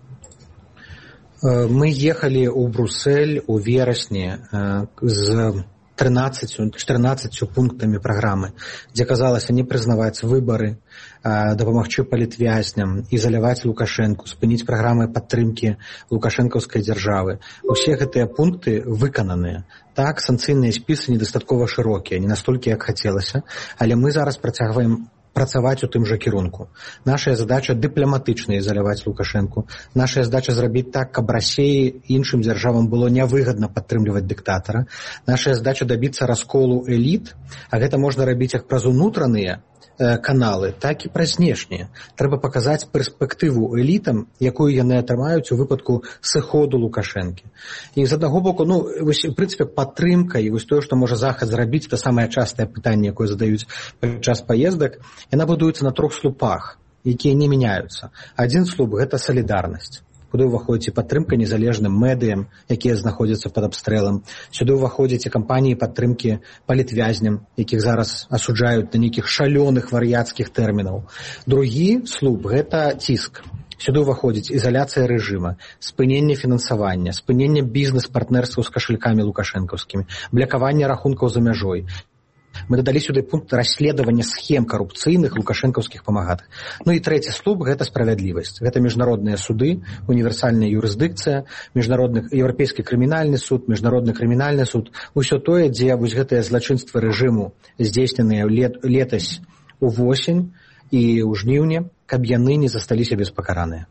Мы ехалі ў Брусэль у верасні з трынаццаццю пунктамі праграмы, дзе казалася не прызнаваць выбары, дапамагчы палітвязням, ізаляваць Лукашэнку, спыніць праграмы падтрымкі лукашэнкаўскай дзяржавы. Усе гэтыя пункты выкананыя. Так, санкцыйныя спісы недастаткова шырокія, не настолькі, як хацелася, але мы зараз працягваем працаваць у тым жа кірунку. Наша задача дыпламатычна ізаляваць Лукашэнку. Наша задача зрабіць так, каб Расіі і іншым дзяржавам было нявыгадна падтрымліваць дыктатара. Наша задача дабіцца расколу эліт, а гэта можна рабіць як праз унутраныя каналы, так і праз знешнія. Трэба паказаць перспектыву элітам, якую яны атрымаюць у выпадку сыходу Лукашэнкі. І з аднаго боку, ну, вось, у прынцыпе, падтрымка і вось тое, што можа Захад зрабіць, это самае частае пытанне, якое задаюць падчас паездак, яна будуецца на трох слупах, якія не мяняюцца. Адзін слуп – гэта салідарнасць. Куды ўваходзіць і падтрымка незалежным медыям, якія знаходзяцца пад абстрэлам. Сюды ўваходзяць і кампаніі падтрымкі палітвязням, якіх зараз асуджаюць на нейкіх шалёных вар'яцкіх тэрмінаў. Другі слуп – гэта ціск. Сюды ўваходзіць ізаляцыя рэжыма, спыненне фінансавання, спыненне бізнес-партнерстваў з кашалькамі лукашэнкаўскімі, блякаванне рахункаў за мяжой. Мы дадалі сюды пункт расследавання схем карупцыйных лукашэнкаўскіх памагатых. Ну і трэці слуп – гэта справядлівасць. Гэта міжнародныя суды, універсальная юрысдыкцыя, міжнародны еўрапейскі крымінальны суд, міжнародны крымінальны суд. Усё тое, дзе вось гэтыя злачынствы рэжыму здзейсненыя лет, летась увосень і ў жніўні, каб яны не засталіся беспакараныя.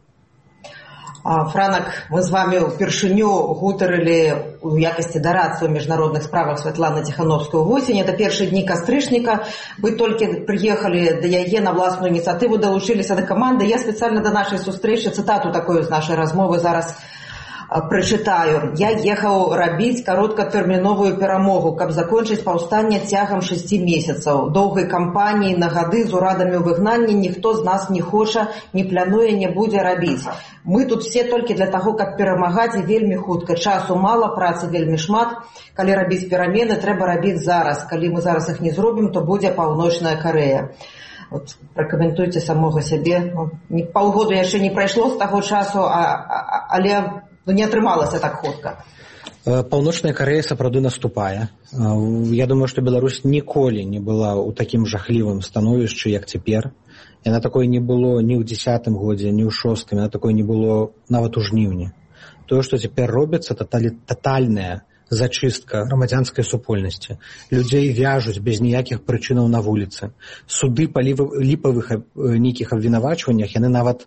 Франак, мы з вами упершыню гутарылі у якасці дарадцы ў міжнародных справах Святланы Ціханаўскай увосень. Это першыя дні кастрычніка. Вы толькі прыехалі да яе на власную ініцыятыву, далучыліся да каманды. Я спецыяльна да нашай сустрэчы цытату такую з нашай размовы зараз прачытаю. Я ехаў рабіць кароткатэрміновую перамогу, каб закончыць паўстанне цягам шасці месяцаў. Доўгай кампаніі на гады з урадамі ў выгнанні ніхто з нас не хоча, не плануе, не будзе рабіць. Мы тут все толькі для таго, каб перамагаць і вельмі хутка. Часу мала, працы вельмі шмат. Калі рабіць перамены, трэба рабіць зараз. Калі мы зараз іх не зробім, то будзе Паўночная Карэя. Вот, пракаментуйце самога сябе. Ну, паўгода яшчэ не прайшло з таго часу, а, а, але ну, не атрымалася так хутка. Паўночная Карэя сапраўды наступае. Я думаю, што Беларусь ніколі не была ў такім жахлівым становішчы, як цяпер. Яна такое не было ні ў дзесятым годзе, ні ў шостым, яна такое не было нават у жніўні. Тое, што цяпер робіцца, татальная зачыстка грамадзянскай супольнасці. Людзей вяжуць без ніякіх прычынаў на вуліцы. Суды па ліпавых нейкіх абвінавачваннях, яны нават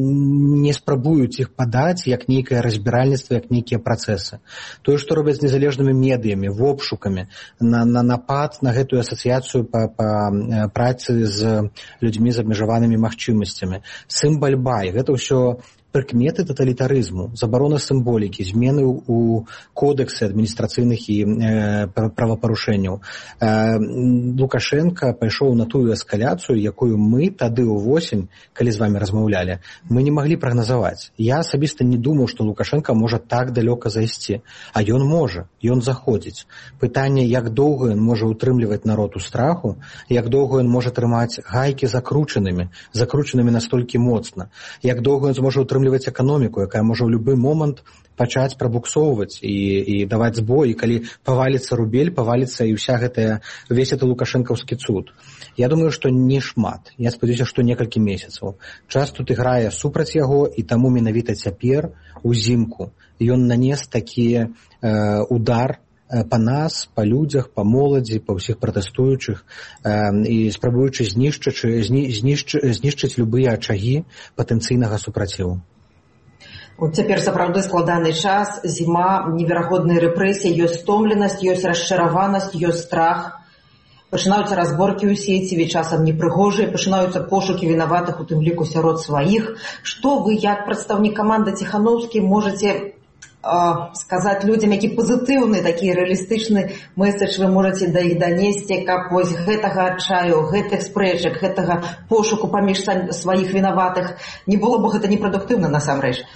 не спрабуюць іх падаць як нейкае разбіральніцтва, як нейкія працэсы. Тое, што робяць з незалежнымі медыямі, вобшукамі, на, на напад на гэтую асацыяцыю па, па працы з людзьмі з абмежаванымі магчымасцямі. Сімбальбай, гэта ўсё прыкметы таталітарызму, забарона сімволікі, змены ў кодексы адміністрацыйных і э, правапарушэнняў. Э, Лукашенко пайшоў на тую эскаляцыю, якую мы тады ўвосень, калі з вами размаўлялі, мы не маглі прагназаваць. Я асабіста не думаў, што Лукашенко можа так далёка зайсці. А ён можа, ён заходзіць. Пытанне, як доўга ён можа утрымліваць народ у страху, як доўга ён можа трымаць гайкі закручанымі, закручанымі настолькі моцна, як доўга ён зможа утрымліваць эканоміку, якая можа ў любы момант пачаць прабуксоўваць і, і даваць збой, і калі паваліцца рубель, паваліцца і ўся гэтая, увесь это лукашэнкаўскі цуд. Я думаю, што не шмат. Я спадзяюся, што некалькі месяцаў. Час тут іграе супраць яго, і таму менавіта цяпер, узімку, ён нанес такі э, удар па нас, па людзях, па моладзі, па ўсіх пратэстуючых і спрабуючы знішчыць, знішчыць любыя ачагі патэнцыйнага супраціву. Вот цяпер сапраўды складаны час, зіма, неверагодныя рэпрэсіі, ёсць стомленасць, ёсць расчараванасць, ёсць страх. Пачынаюцца разборкі ў сеціве, часам непрыгожыя, пачынаюцца пошукі вінаватых, у тым ліку сярод сваіх. Што вы, як прадстаўнік каманды Ціханаўскі, можаце сказаць людзям, які пазітыўны, такі рэалістычны месседж вы можаце да іх данесці, каб вось гэтага адчаю, гэтых спрэчак, гэтага пошуку паміж сваіх вінаватых не было, бо гэта непрадуктыўна насамрэч.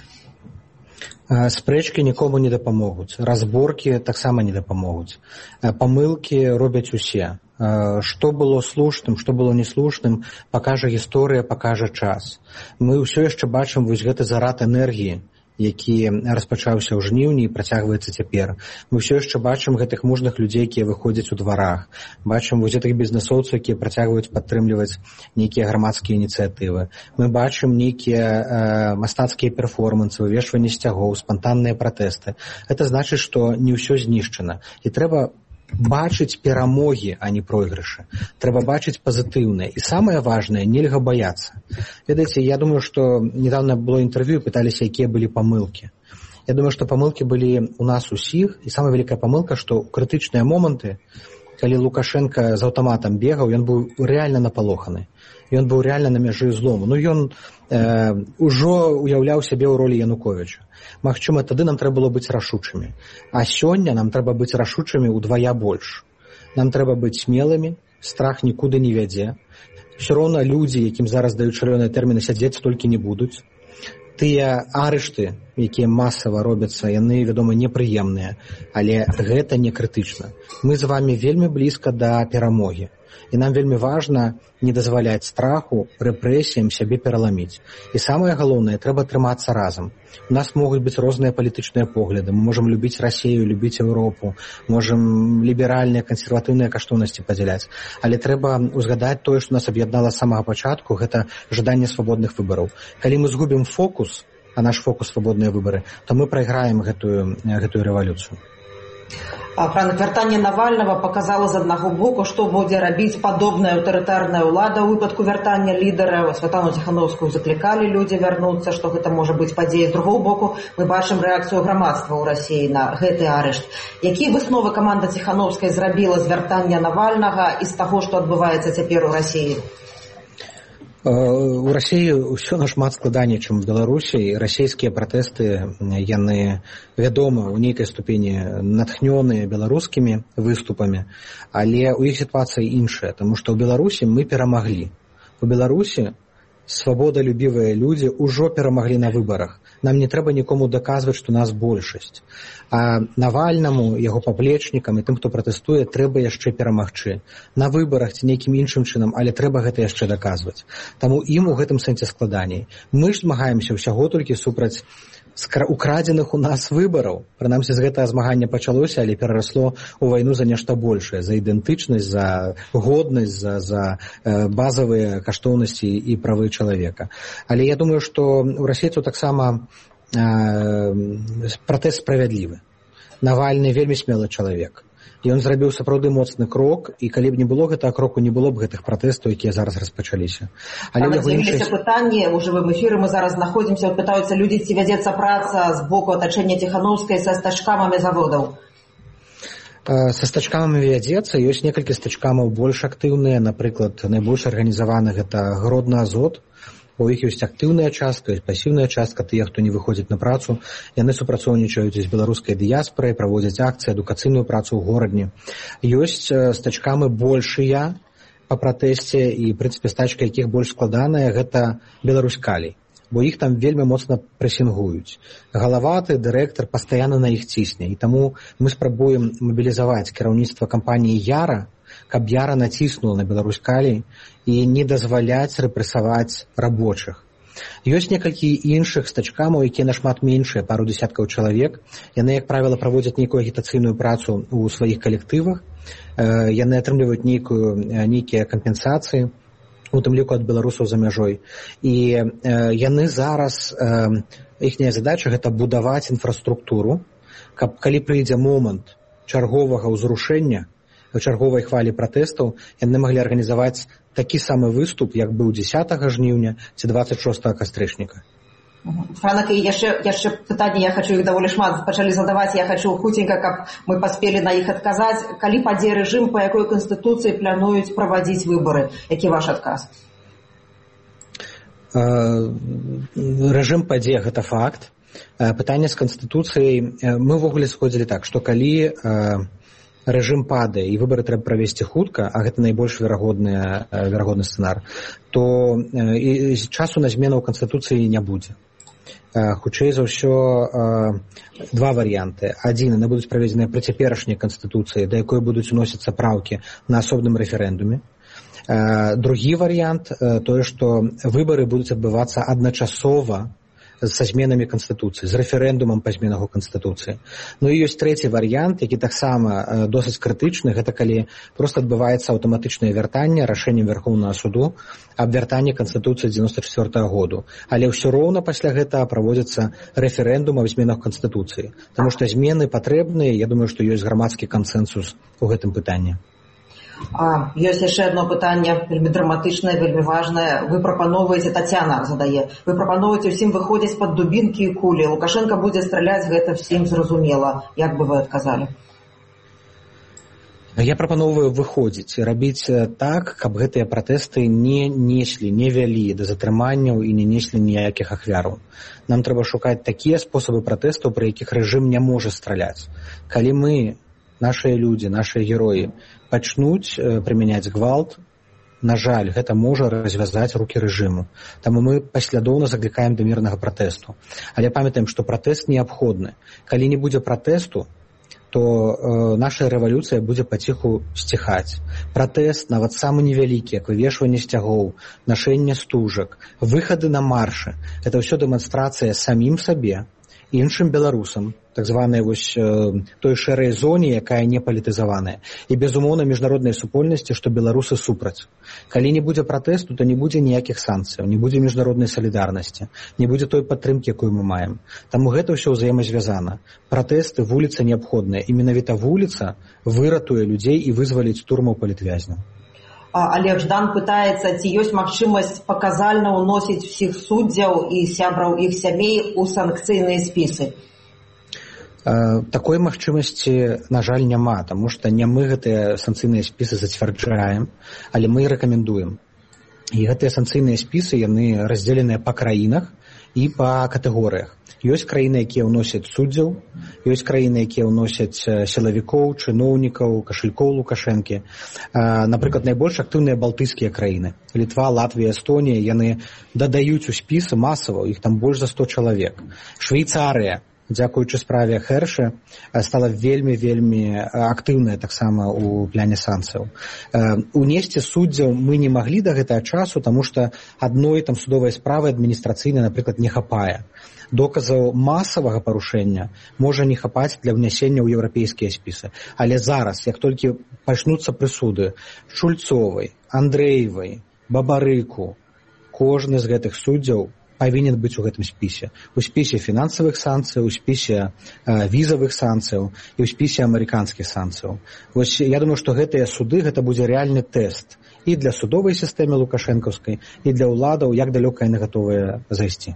Спрэчкі нікому не дапамогуць, разборкі таксама не дапамогуць. Памылкі робяць усе. Што было слушным, што было неслушным, пакажа гісторыя, пакажа час. Мы ўсё яшчэ бачым вось гэты зарад энергіі, які распачаўся ў жніўні і працягваецца цяпер. Мы ўсё яшчэ бачым гэтых мужных людзей, якія выходзяць у дварах. Бачым вось гэтых бізнэсоўцаў, якія працягваюць падтрымліваць нейкія грамадскія ініцыятывы. Мы бачым нейкія э, мастацкія перформансы, вывешванне сцягоў, спантанныя пратэсты. Гэта значыць, што не ўсё знішчана. І трэба бачыць перамогі, а не пройгрышы. Трэба бачыць пазітыўнае. І самае важнае, нельга баяцца. Ведаеце, я думаю, што недавно было інтэрв'ю, пыталіся, якія былі памылкі. Я думаю, што памылкі былі у нас усіх, і самая вялікая памылка, што ў крытычныя моманты, калі Лукашенко з аўтаматам бегаў, ён быў рэальна напалоханы. Ён быў рэальна на мяжы злому. Ну, ён э, ужо уяўляў сябе ў ролі Януковіча. Магчыма, тады нам трэба было быць рашучымі. А сёння нам трэба быць рашучымі ўдвая больш. Нам трэба быць смелымі, страх нікуды не вядзе. Все роўна людзі, якім зараз даюць чырвоныя тэрміны, сядзець толькі не будуць. Тыя арышты, якія масава робяцца, яны, вядома, непрыемныя, але гэта не крытычна. Мы з вами вельмі блізка да перамогі. І нам вельмі важна не дазваляць страху, рэпрэсіям сябе пераламіць. І самае галоўнае, трэба трымацца разам. У нас могуць быць розныя палітычныя погляды. Мы можам любіць Расію, любіць Еўропу, можам ліберальныя, кансерватыўныя каштоўнасці падзяляць. Але трэба узгадаць тое, што нас аб'яднала з самага пачатку, гэта жаданне свабодных выбараў. Калі мы згубім фокус, а наш фокус свабодныя выбары, то мы прайграем гэтую, гэтую рэвалюцыю. Франк, вяртанне Навальнага паказала з аднаго боку, што будзе рабіць падобная аўтарытарная ўлада ў выпадку вяртання лідара. Святлану Ціханаўскую заклікалі людзі вярнуцца, што гэта можа быць падзея. З другого боку, мы бачым рэакцыю грамадства ў Расіі на гэты арышт. Якія высновы каманда Ціханаўскай зрабіла з вяртання Навальнага і з таго, што адбываецца цяпер у Расіі? У Расіі ўсё нашмат складаней, чым у Беларусі. Расійскія пратэсты, яны, вядома, у нейкай ступені натхнёныя беларускімі выступамі, але ў іх сітуацыя іншая, таму што ў Беларусі мы перамаглі. У Беларусі свабодалюбівыя людзі ўжо перамаглі на выбарах. Нам не трэба нікому даказваць, што нас большасць. А Навальнаму, яго паплечнікам і тым, хто пратэстуе, трэба яшчэ перамагчы. На выбарах ці нейкім іншым чынам, але трэба гэта яшчэ даказваць. Таму ім у гэтым сэнсе складаней. Мы ж змагаемся ўсяго толькі супраць украдзеных у нас выбараў. Прынамсі, з гэтага змагання пачалося, але перарасло ў вайну за нешта большае, за ідэнтычнасць, за годнасць, за, за э, базавыя каштоўнасці і правы чалавека. Але я думаю, што ў расейцаў таксама э, пратэст справядлівы. Навальны вельмі смелы чалавек. І ён зрабіў сапраўды моцны крок, і калі б не было гэтага кроку, не было б гэтых пратэстаў, якія зараз распачаліся. Але ў яго іншае пытанне, у жывым эфіры мы зараз знаходзімся, пытаюцца людзі, ці вядзецца праца з боку атачэння Ціханаўскай са стачкамамі заводаў. Са стачкамамі вядзецца, ёсць некалькі стачкамаў больш актыўныя, напрыклад, найбольш арганізаваных гэта Гродна Азот. У іх ёсць актыўная частка, ёсць пасіўная частка, тыя, хто не выходзіць на працу. Яны супрацоўнічаюць з беларускай дыяспорай, праводзяць акцыі, адукацыйную працу ў горадні. Ёсць стачкамы большыя па пратэсце, і, в прынцыпе, стачка якіх больш складаная, гэта Беларусь-Калій, бо іх там вельмі моцна прэсінгуюць. Галаваты дырэктар пастаянна на іх цісне, і таму мы спрабуем мабілізаваць кіраўніцтва кампаніі Яра, каб Яра націснула на Беларусь-Калій і не дазваляць рэпрэсаваць рабочых. Ёсць некалькі іншых стачкамаў, якія нашмат меншыя, пару дзесяткаў чалавек. Яны, як правіла, праводзяць нейкую агітацыйную працу ў сваіх калектывах. Яны атрымліваюць нейкую, нейкія кампенсацыі, у тым ліку ад беларусаў за мяжой. І яны зараз, іхняя задача гэта будаваць інфраструктуру, каб калі прыйдзе момант чарговага ўзрушэння, чарговай хвалі пратэстаў, яны маглі арганізаваць такі самы выступ, як быў дзесятага жніўня ці дваццаць шостага кастрычніка. Франак, і яшчэ, яшчэ пытанне, я хочу іх даволі шмат пачалі задаваць, я хочу хутенька, каб мы паспелі на іх адказаць. Калі падзе рэжым, па якой канстытуцыі плануюць правадзіць выбары? Які ваш адказ? Рэжым падзе, гэта факт. Пытанне з канстытуцыяй, мы ўвогуле сходзілі так, што калі рэжым падае і выбары трэба правесці хутка, а гэта найбольш верагодны, верагодны сцэнар, то і часу на змену ў канстытуцыі не будзе. Хутчэй за ўсё два варыянты. Адзін, яны будуць праведзеныя пры цяперашняй канстытуцыі, да якой будуць уносіцца праўкі на асобным рэферэндуме. Другі варыянт, тое, што выбары будуць адбывацца адначасова са зменамі Канстытуцыі, з рэферэндумам па зменах у Канстытуцыі. Ну і ёсць трэці варыянт, які таксама досыць крытычны, гэта калі проста адбываецца аўтаматычнае вяртанне рашэннем Вярхоўнага суду аб вяртанні Канстытуцыі дзевяносто чвёртага году. Але ўсё роўна пасля гэтага праводзіцца рэферэндум аб зменах Канстытуцыі. Таму што змены патрэбныя, я думаю, што ёсць грамадскі кансэнсус у гэтым пытанні. А, ёсць яшчэ одно пытанне, вельмі драматычнае, вельмі важнае. Вы прапаноўваеце, Тацяна задае, вы прапаноўваеце ўсім выходзіць пад дубінкі і кулі. Лукашенко будзе страляць, гэта всім зразумела. Як бы вы адказалі? Я прапаноўваю выходзіць і рабіць так, каб гэтыя пратэсты не неслі, не вялі да затрыманняў і не неслі ніякіх ахвяраў. Нам трэба шукаць такія спосабы пратэстаў, пры якіх рэжым не можа страляць. Калі мы, нашыя людзі, нашыя героі, пачнуць прымяняць гвалт, на жаль, гэта можа развязаць рукі рэжыму. Таму мы паслядоўна заклікаем да мірнага пратэсту. Але памятаем, што пратэст неабходны. Калі не будзе пратэсту, то э, наша рэвалюцыя будзе паціху сціхаць. Пратэст, нават самы невялікі, як вывешванне сцягоў, нашэнне стужак, выхады на маршы, гэта ўсё дэманстрацыя самім сабе, іншым беларусам, так званая вось э, той шэрай зоне, якая не палітызаваная. І, безумоўна, міжнароднай супольнасці, што беларусы супраць. Калі не будзе пратэсту, то не будзе ніякіх санкцыяў, не будзе міжнароднай салідарнасці, не будзе той падтрымкі, якую мы маем. Таму гэта ўсё ўзаемазвязана. Пратэсты, вуліца неабходная. І менавіта вуліца выратуе людзей і вызваліць турмаў палітвязняў. Олег Ждан пытаецца, ці ёсць магчымасць паказальна ўносіць усіх суддзяў і сябраў іх сямей у санкцыйныя спісы? Такой магчымасці, на жаль, няма, таму што не мы гэтыя санкцыйныя спісы зацвярджаем, але мы рэкамендуем. І гэтыя санкцыйныя спісы, яны раздзеленыя па краінах і па катэгорыях. Ёсць краіны, якія ўносяць суддзяў, ёсць краіны, якія ўносяць сілавікоў, чыноўнікаў, кашалькоў Лукашэнкі. Напрыклад, найбольш актыўныя балтыйскія краіны. Літва, Латвія, Эстонія, яны дадаюць у спісы масава, іх там больш за сто чалавек. Швейцарыя, дзякуючы справе Хэрша, стала вельмі-вельмі актыўная таксама ў пляне санкцыяў. Унесці суддзяў мы не маглі да гэтага часу, таму што адной там судовай справы адміністрацыйнай, напрыклад, не хапае. Доказаў масавага парушэння можа не хапаць для ўнясення ў еўрапейскія спісы. Але зараз, як толькі пачнуцца прысуды Шульцовай, Андрэевай, Бабарыку, кожны з гэтых суддзяў павінен быць у гэтым спісе. У спісе фінансавых санкцыяў, у спісе э, візавых санкцыяў і ў спісе амерыканскіх санкцыяў. Вось я думаю, што гэтыя суды, гэта будзе рэальны тэст і для судовай сістэмы лукашэнкаўскай, і для ўладаў, як далёка яны гатовыя зайсці.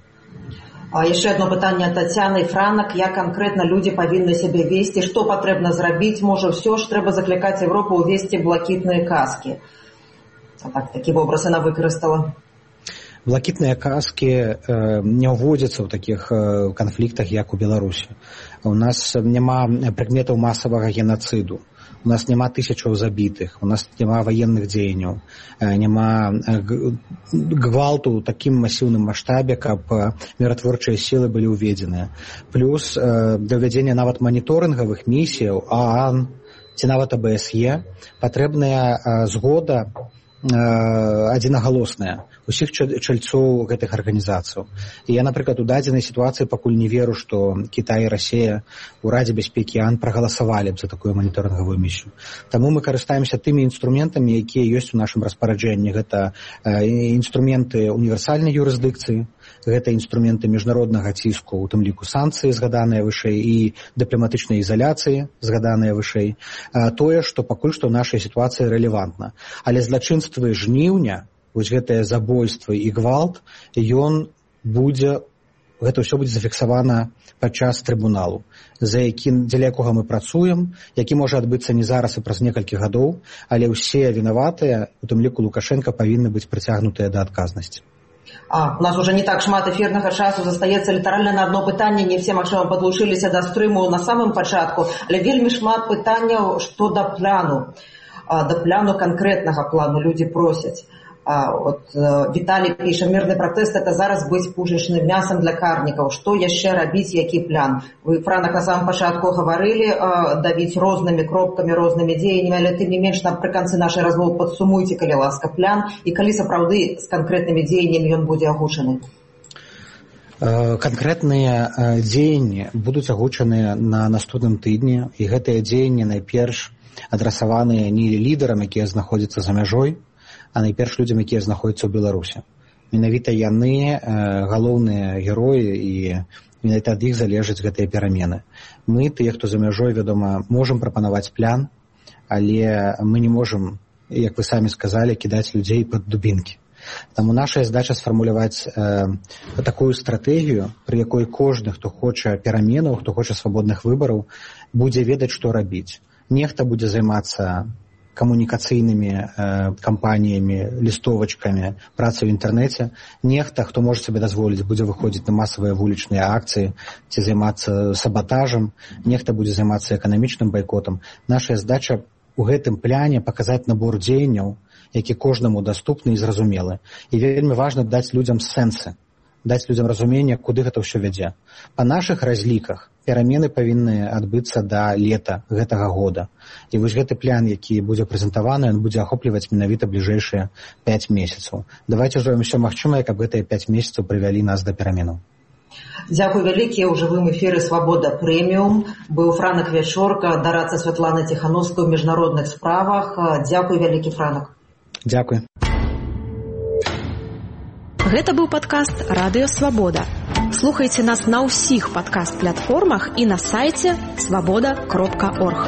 А яшчэ одно пытанне Тацяны. Франак, як канкрэтна людзі павінны сябе весці, што патрэбна зрабіць, можа ўсё ж трэба заклікаць Европу ўвесці блакітныя каскі. А так, такі вобраз яна выкарыстала. Блакітныя каскі э, не ўводзяцца ў такіх э, канфліктах, як у Беларусі. У нас няма прыкметаў масавага генацыду, у нас няма тысячаў забітых, у нас няма ваенных дзеянняў, э, няма э, гвалту ў такім масіўным маштабе, каб э, міратворчыя сілы былі ўведзеныя. Плюс э, для ўвядзення нават маніторынгавых місіяў ААН ці нават АБСЕ патрэбная э, згода адзінагалосная усіх чальцоў гэтых арганізацыяў. І я, напрыклад, у дадзенай сітуацыі пакуль не веру, што Кітай і Расія ў Радзе бяспекі ААН прагаласавалі б за такую маніторынгавую місію. Таму мы карыстаемся тымі інструментамі, якія ёсць у нашым распараджэнні. Гэта інструменты універсальнай юрысдыкцыі, гэта інструменты міжнароднага ціску, у тым ліку санкцыі, згаданыя вышэй, і дыпламатычнай ізаляцыі, згаданыя вышэй, тое, што пакуль што ў нашай сітуацыі рэлевантна. Але злачынствы жніўня, вось гэтае забойства і гвалт, ён будзе, гэта ўсё будзе зафіксавана падчас трыбуналу, за якім, дзеля якога мы працуем, які можа адбыцца не зараз і праз некалькі гадоў, але ўсе вінаватыя, у тым ліку Лукашенка, павінны быць прыцягнутыя да адказнасці. А, у нас уже не так шмат эфірнага часу, застаецца літаральна на адно пытанне, не все, магчыма, падлучыліся да стрыму на самым пачатку, але вельмі шмат пытанняў, што да плану, да плану канкрэтнага плану людзі просяць. А, от, Віталій піша, мірны пратэст – это зараз быць пушачным мясам для карнікаў. Што яшчэ рабіць, які план? Вы, Франак, на самом пачатку гаварылі, давіць рознымі кропкамі, рознымі дзеяннямі, але тым не менш напрыканцы нашай размовы падсумуйце, калі ласка, план, і калі сапраўды з канкрэтнымі дзеяннямі ён будзе агучаны. Канкрэтныя дзеянні будуць агучаныя на наступным тыдні, і гэтыя дзеянні найперш адрасаваныя не лідарам, якія знаходзяцца за мяжой, а найперш людзям, якія знаходзяцца ў Беларусі. Менавіта яны галоўныя героі, і менавіта ад іх залежаць гэтыя перамены. Мы, тыя, хто за мяжой, вядома, можам прапанаваць план, але мы не можам, як вы самі сказалі, кідаць людзей пад дубінкі. Таму наша задача сфармуляваць э, такую стратэгію, пры якой кожны, хто хоча пераменаў, хто хоча свабодных выбараў, будзе ведаць, што рабіць. Нехта будзе займацца камунікацыйнымі э, кампаніямі, лістовачкамі, працай у інтэрнэце. Нехта, хто можа сабе дазволіць, будзе выходзіць на масавыя вулічныя акцыі ці займацца сабатажам. Нехта будзе займацца эканамічным байкотам. Наша задача у гэтым пляне паказаць набор дзеянняў, які кожнаму даступны і зразумелы. І вельмі важна даць людзям сэнсы, даць людзям разуменне, куды гэта ўсё вядзе. Па нашых разліках перамены павінны адбыцца да лета гэтага года. І вось гэты план, які будзе прэзентаваны, ён будзе ахопліваць менавіта бліжэйшыя пяць месяцаў. Давайце зробім усё магчымае, каб гэтыя пяць месяцаў прывялі нас да пераменаў. Дзякуй вялікі. У жывым эфіры «Свабода прэміум» быў Франак Вячорка, дарадца Святланы Ціханаўскай у міжнародных справах. Дзякуй вялікі, Франак. Дзякуй. Гэта быў падкаст «Радыё Свабода». Слухайце нас на ўсіх падкаст-платформах і на сайце свабода кропка орг.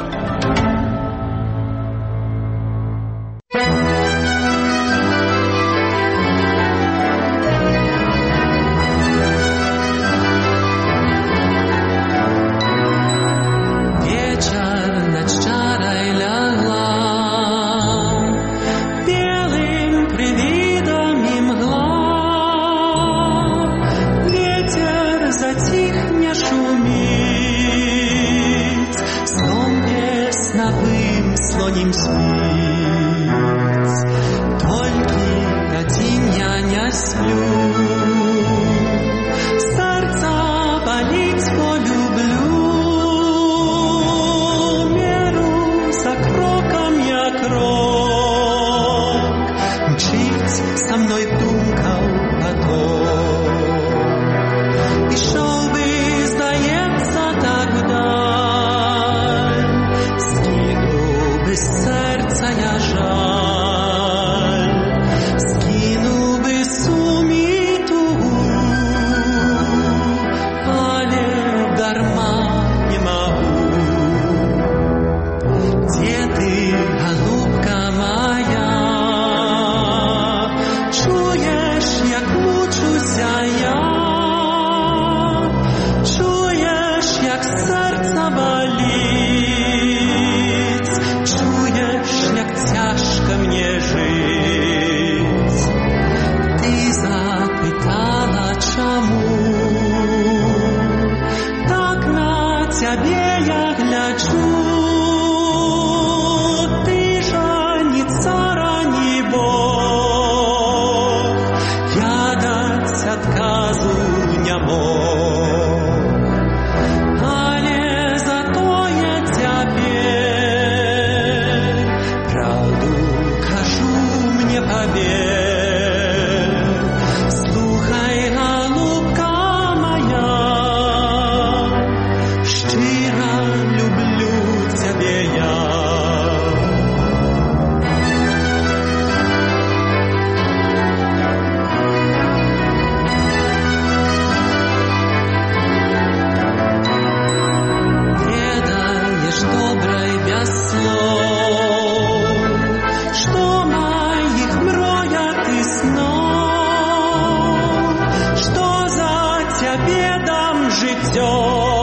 Слонім спіць, толькі адзін я не сплю, сэрца баліць, бо люблю, меру за крокам я крок, мчыць са мной думкаў поток. Ішоў бы, здаецца, так вдаль, без сердца я жаль, скинул бы сум и тугу, але дарма не могу. Где ты, голубка моя, чуешь, як мучуся я, чуешь, як сердце болит, як цяжка мне жыць. Ты запытала, чаму так на цябе я гляджу. Ты жа ні цара, ні Бог, я даць адказу не мог. Але затое цяпер правду кажу, мне поверь. Слухай, голубка моя, щиро люблю тебе я. жыццё.